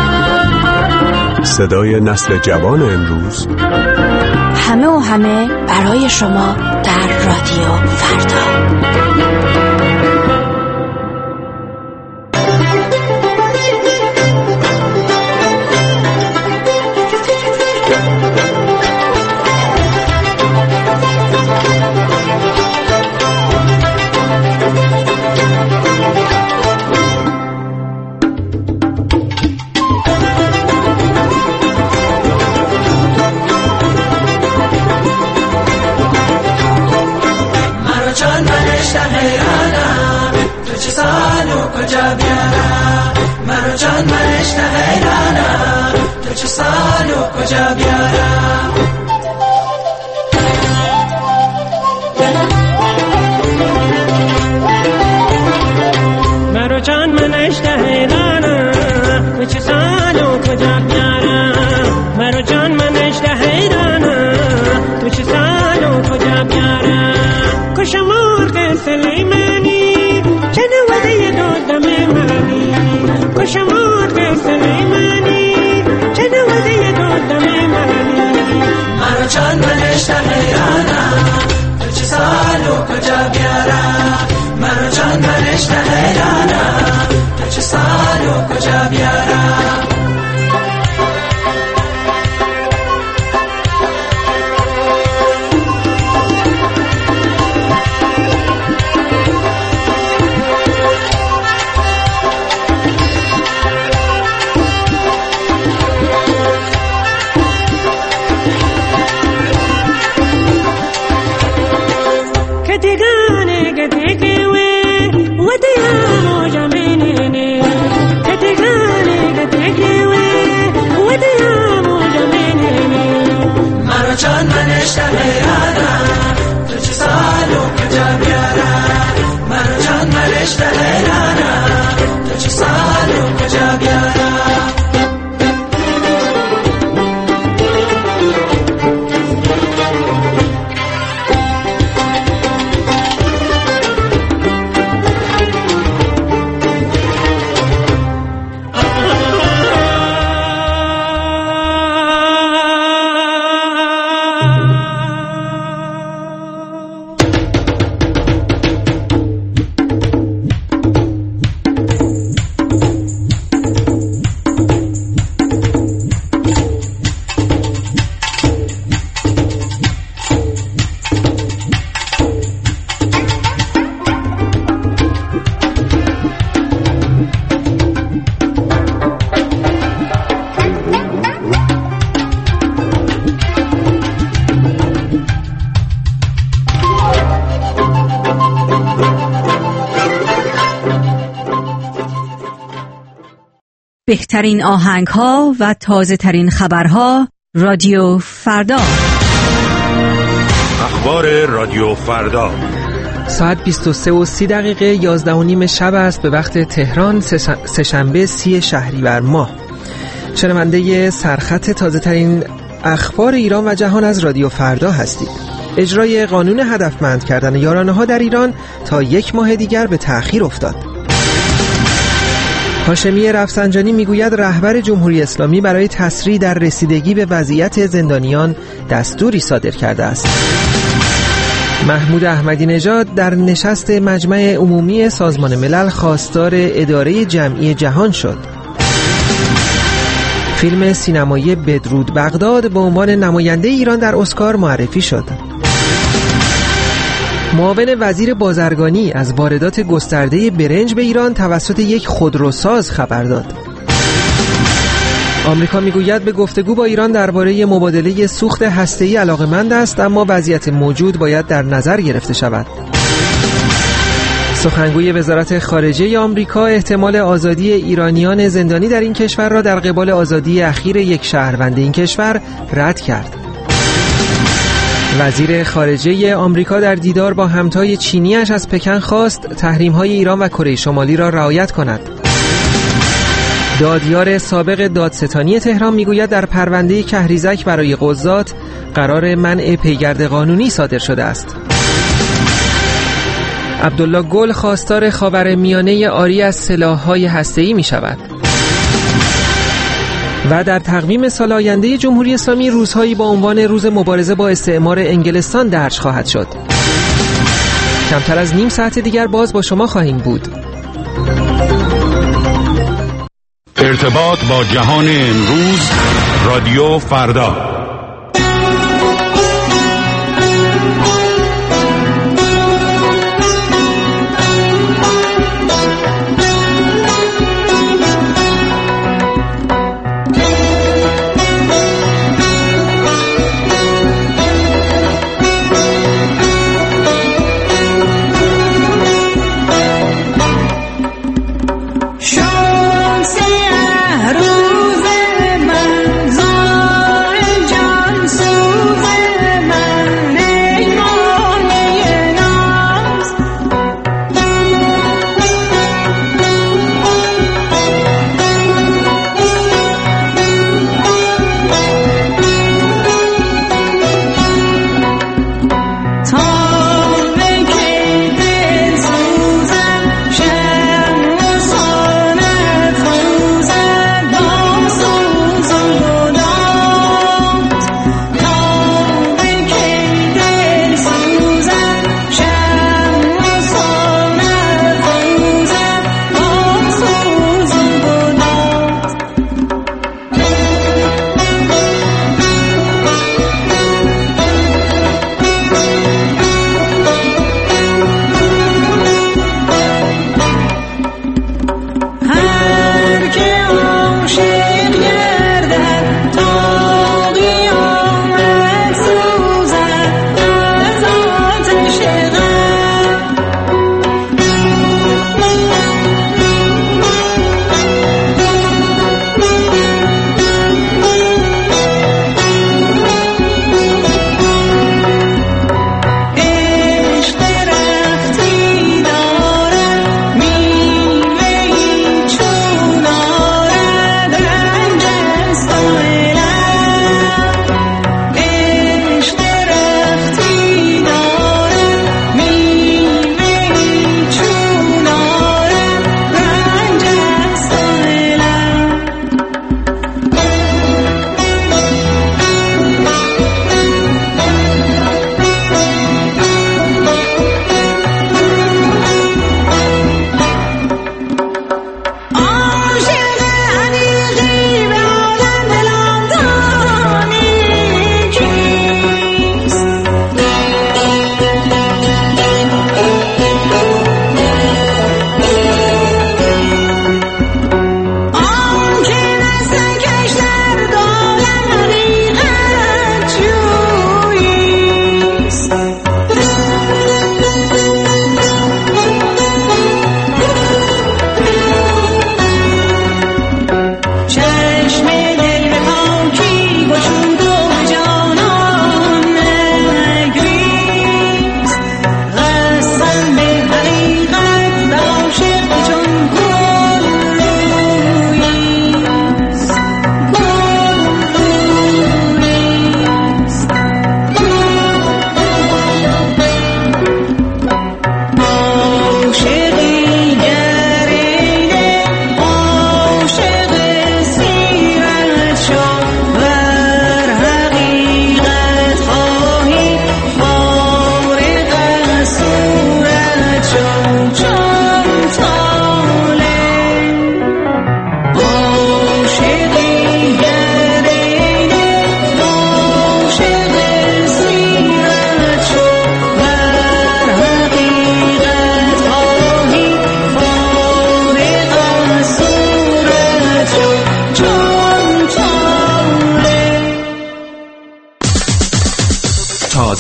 صدای نسل جوان امروز، همه و همه برای شما در رادیو فردا. بهترین آهنگ‌ها و تازه‌ترین خبرها رادیو فردا. اخبار رادیو فردا. ساعت 23:30 11:30 شب است به وقت تهران، سه‌شنبه 30 شهریور ماه. شنونده سرخط تازه‌ترین اخبار ایران و جهان از رادیو فردا هستید. اجرای قانون هدفمند کردن یارانه‌ها در ایران تا 1 ماه دیگر به تأخیر افتاد. هاشمی رفسنجانی میگوید رهبر جمهوری اسلامی برای تسریع در رسیدگی به وضعیت زندانیان دستوری صادر کرده است. محمود احمدی نژاد در نشست مجمع عمومی سازمان ملل خواستار اداره جمعی جهان شد. فیلم سینمایی بدرود بغداد به عنوان نماینده ایران در اسکار معرفی شد. معاون وزیر بازرگانی از واردات گسترده برنج به ایران توسط یک خودروساز خبر داد. آمریکا میگوید به گفتگو با ایران درباره مبادله سوخت هسته‌ای علاقه‌مند است، اما وضعیت موجود باید در نظر گرفته شود. سخنگوی وزارت خارجه آمریکا احتمال آزادی ایرانیان زندانی در این کشور را در قبال آزادی اخیر یک شهروند این کشور رد کرد. وزیر خارجه آمریکا در دیدار با همتای چینیش از پکن خواست تحریم‌های ایران و کره شمالی را رعایت کند. دادیار سابق دادستانی تهران میگوید در پرونده کهریزک برای قضات قرار منع پیگرد قانونی صادر شده است. عبدالله گل خواستار خاورمیانه عاری از سلاح‌های هسته‌ای می‌شود. و در تقویم سال آینده جمهوری اسلامی روزهایی با عنوان روز مبارزه با استعمار انگلستان درج خواهد شد. کمتر از نیم ساعت دیگر باز با شما خواهیم بود. ارتباط با جهان امروز رادیو فردا. من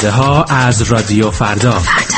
تازه ها از رادیو فردا.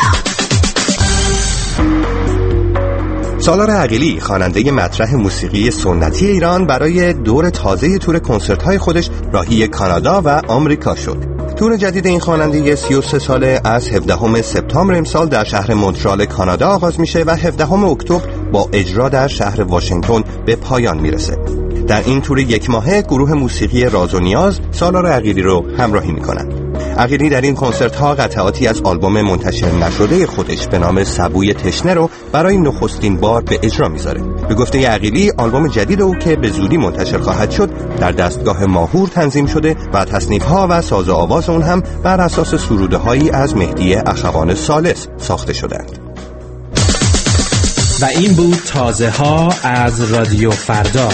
سالار عقیلی خواننده مطرح موسیقی سنتی ایران برای دور تازه تور کنسرت‌های خودش راهی کانادا و آمریکا شد. تور جدید این خواننده 33 ساله از 17 سپتامبر امسال در شهر مونترال کانادا آغاز میشه و 17 اکتبر با اجرا در شهر واشنگتن به پایان میرسه. در این تور یک ماهه گروه موسیقی راز و نیاز سالار عقیلی رو همراهی میکنن. عقیلی در این کنسرت ها قطعاتی از آلبوم منتشر نشده خودش به نام سبوی تشنه رو برای نخستین بار به اجرا میذاره. به گفته عقیلی آلبوم جدید او که به زودی منتشر خواهد شد در دستگاه ماهور تنظیم شده و تصنیف ها و ساز و آواز اون هم بر اساس سروده هایی از مهدی اخوان ثالث ساخته شدند. و این بود تازه ها از رادیو فردا.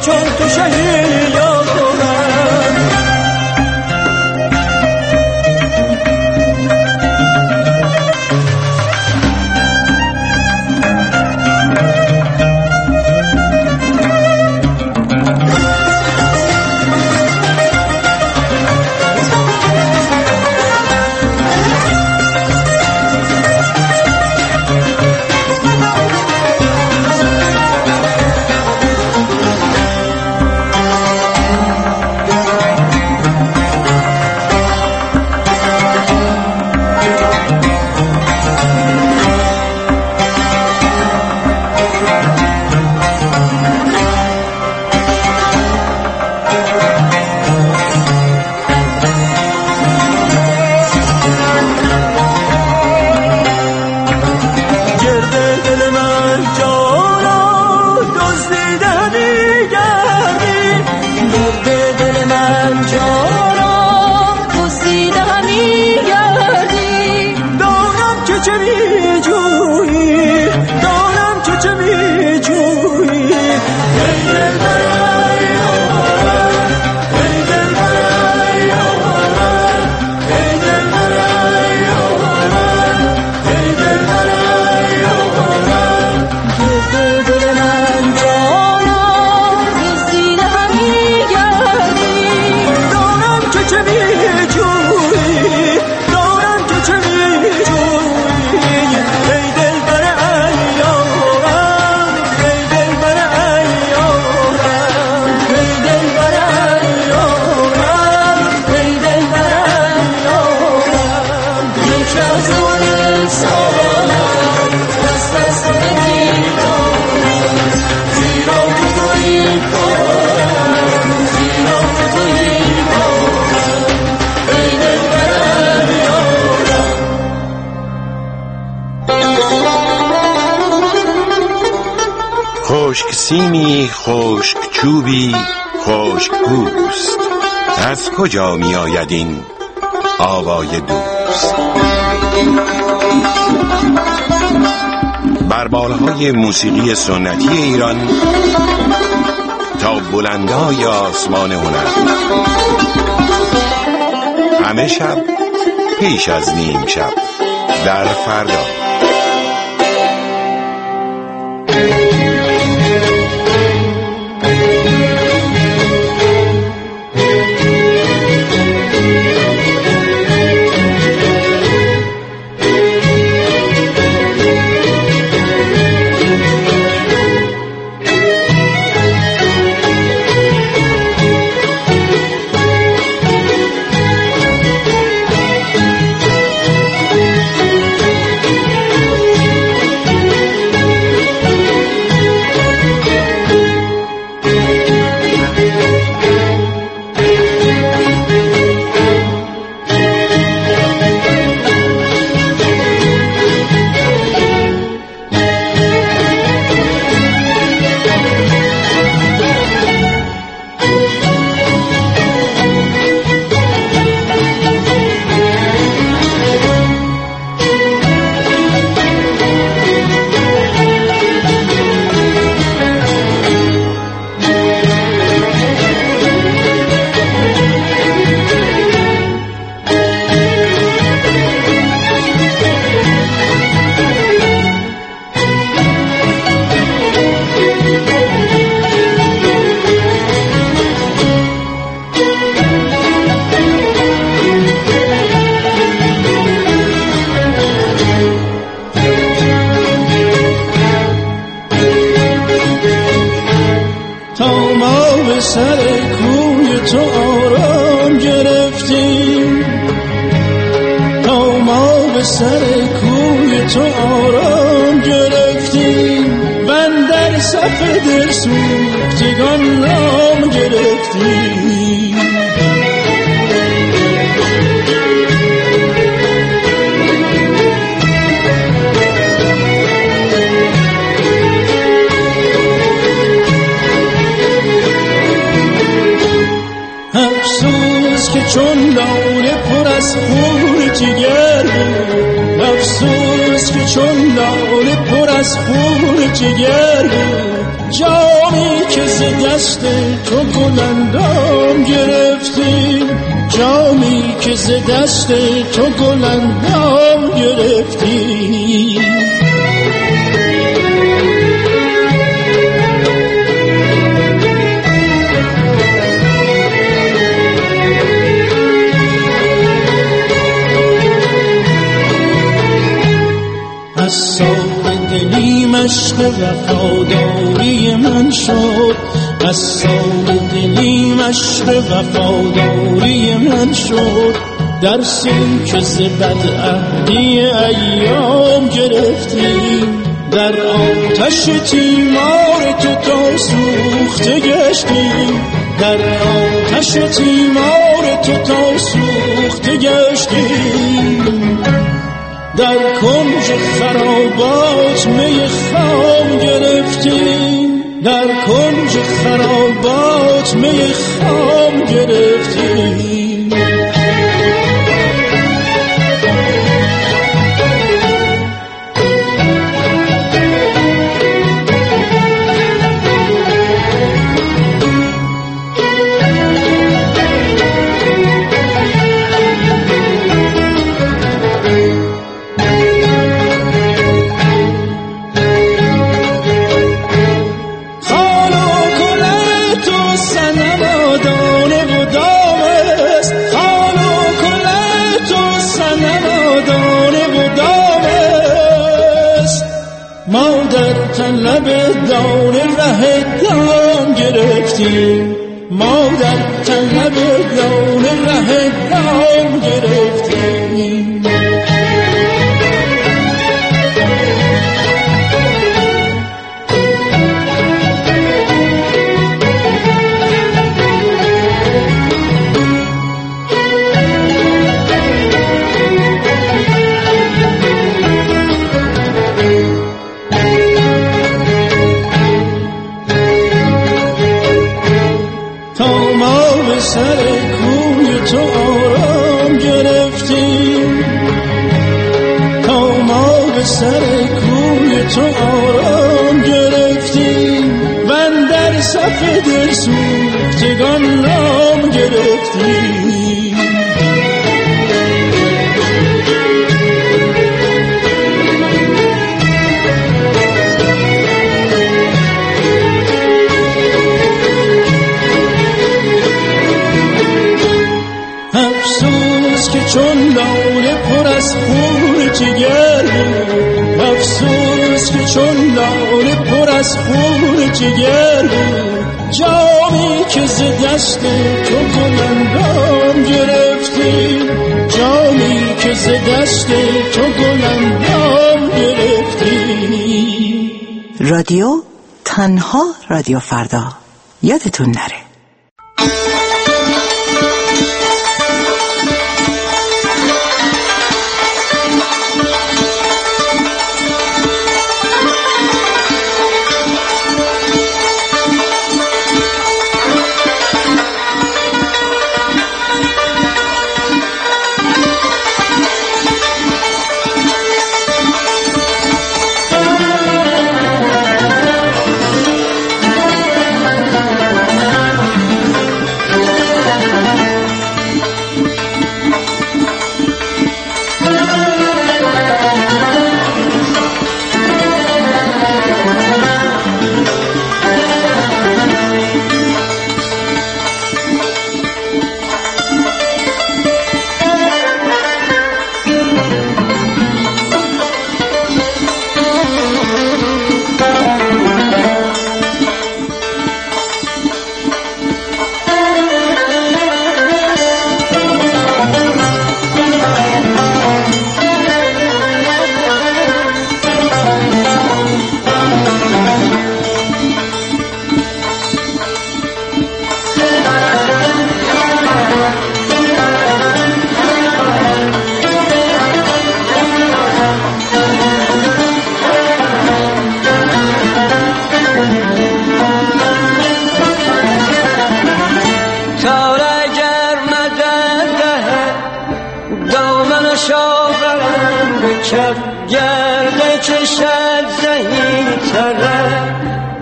چون تو شهید خشک سیمی، خشک چوبی، خشک پوست، از کجا می آید این آوای دوست؟ بر بالهای موسیقی سنتی ایران تا بلندای آسمان هنر، همه شب پیش از نیم شب در فردا. سر کوی تو آرام گرفتیم بندر صف دل سوختگان نام گرفتیم افسوس که چون لاله پر از خون جگر بود افسوس که چون لاله پر از خون جگر بود جامی که ز دست تو گلندام گرفتی، جامی که ز دست تو گلندام گرفتی. از سال دلی مشق وفاداری من شد، از سال دلی مشق وفاداری من شد. درسی که ز بدعهدی ایام گرفتی، در آتش تیمار تو تا سوخته گشتی، در آتش تیمار تو تا سوخته گشتی. در کنج خرابات می خام گرفتی، در کنج خرابات می خام گرفتی. لب دان ره دام گرفتیم، ما در طلب دان ره دام گرفتیم. سر کوی تو آرام گرفتیم، تا ما به سر کوی تو آرام گرفتیم. و اندر صف دل سوختگان نام گرفتیم. افسوس که چون لاله پر از خون جگر بود، افسوس که چون لاله پر از خون جگر بود. جامی که ز دست تو گلندام گرفتی، جامی که ز دست تو گلندام گرفتی. رادیو تنها رادیو فردا، یادتون نره.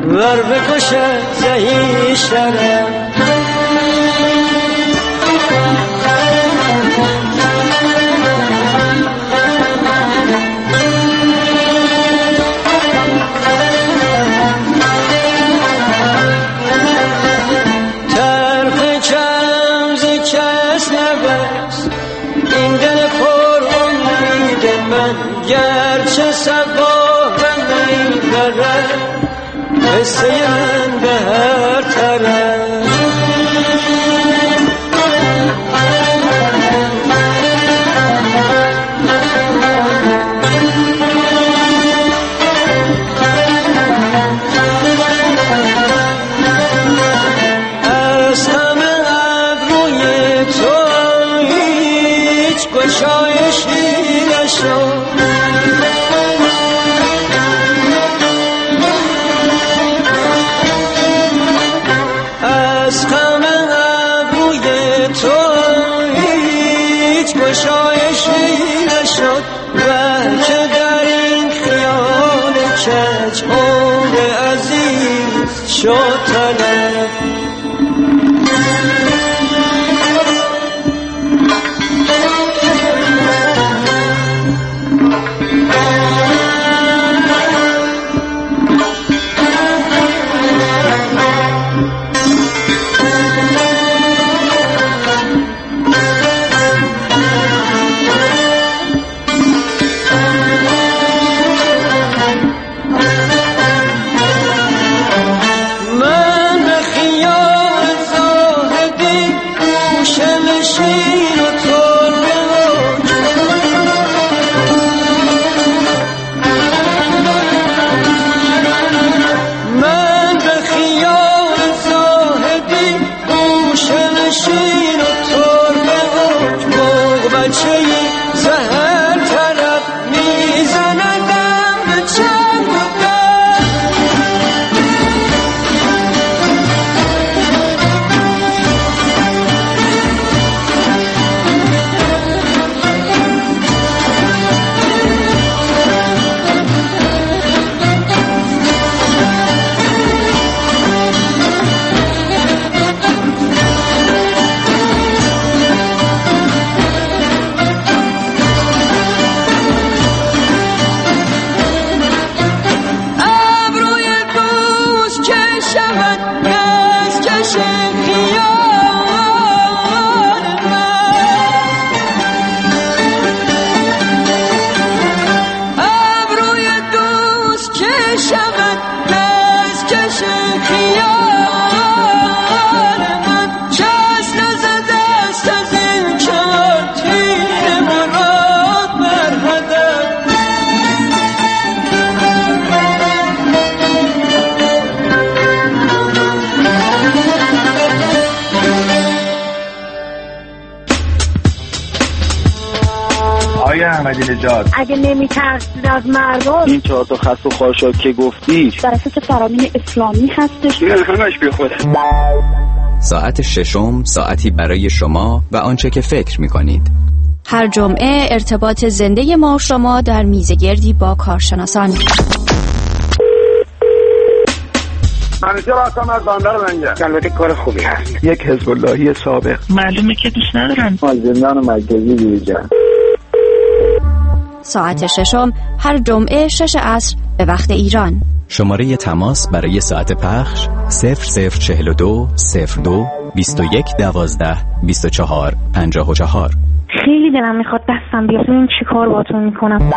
ور بکشه زهیشتره گرچه سبارم میبره قصه من به هر طرف از همه ابروی تو هیچ گشایشی نشد گشایشی نشد و که در این خیال کج عمر عزیز شد تلف اگه نمی‌ترسید از مردم این 4 تا خط و خاشاک که گفتی در اساس فرامین اسلامی هستش همش بیخوده. ساعت ششم ساعتی برای شما و آنچه که فکر می‌کنید. هر جمعه ارتباط زنده ما و شما در میزگردی با کارشناسان. منیجر هستم از بندر لنگه. البته کار خوبی هست. یک حزب اللهی سابق. معلومه که دوست ندارن. زندان مرکزی بیرجن. ساعت ششم هر جمعه 6 عصر به وقت ایران. شماره تماس برای ساعت پخش 0042 02 21 12 24 54. خیلی دلم میخواد دستم بیاد ببینم چی کار باهاتون میکنم.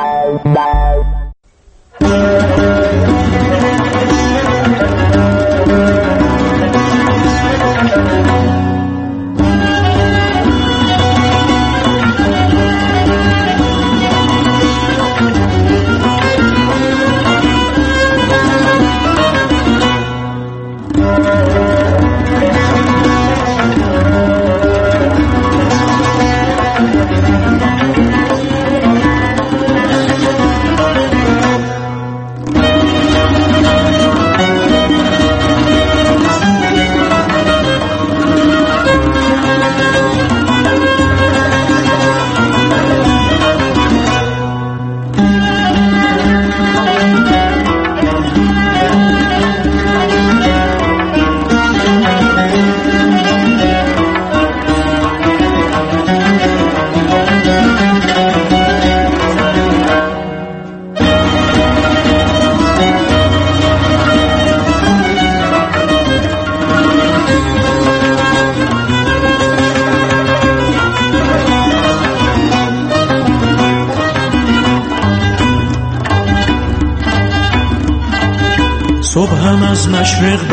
صبحم از مشرق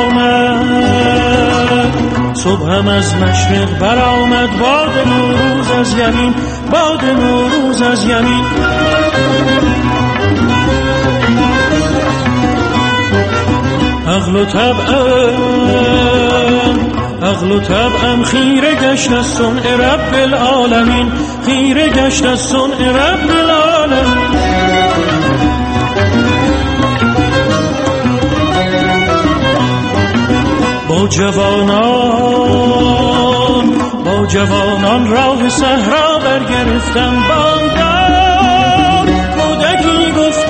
برآمد، صبحم از مشرق برآمد، باد نوروز از یمین، باد نوروز از یمین. عقل و طبعم خیره گشت از صنع رب العالمین، خیره گشت از صنع رب العالمین. با جوانان راه صحرا برگرفتم، بانگان کودکی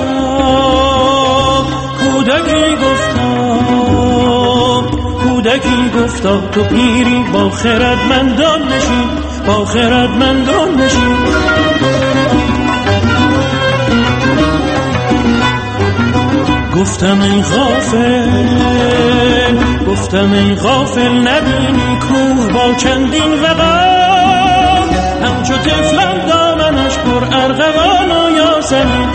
گفتا تو پیری با خردمندان نشین، با خردمندان نشین. گفتم ای غافل نبینی کوه با چندین وقار، همچو طفلان دامنش پر ارغوان و یاسمین.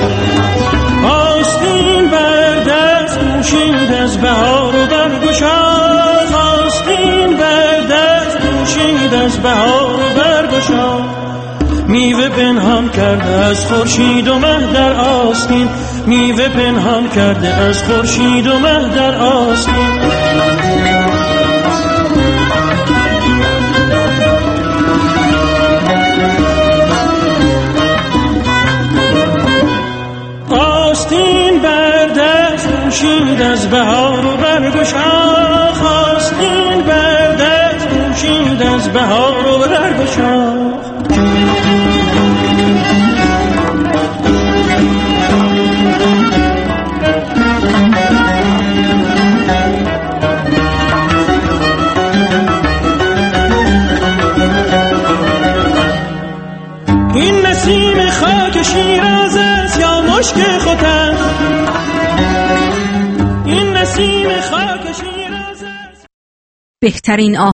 آستین بر دست پوشید از بهار و برگشاد، آستین بر دست پوشید از بهار و برگشاد. میوه پنهان کرده از خورشید و مه در آستین، میوه پنهان کرده از خورشید و مه در آستین. آستین بر دست پوشید از بهار و برگشاد، آستین بر دست پوشید از بهار و برگشاد. این نسیم خاک شیراز است یا مشک ختن، این نسیم خاک شیراز است. بهترین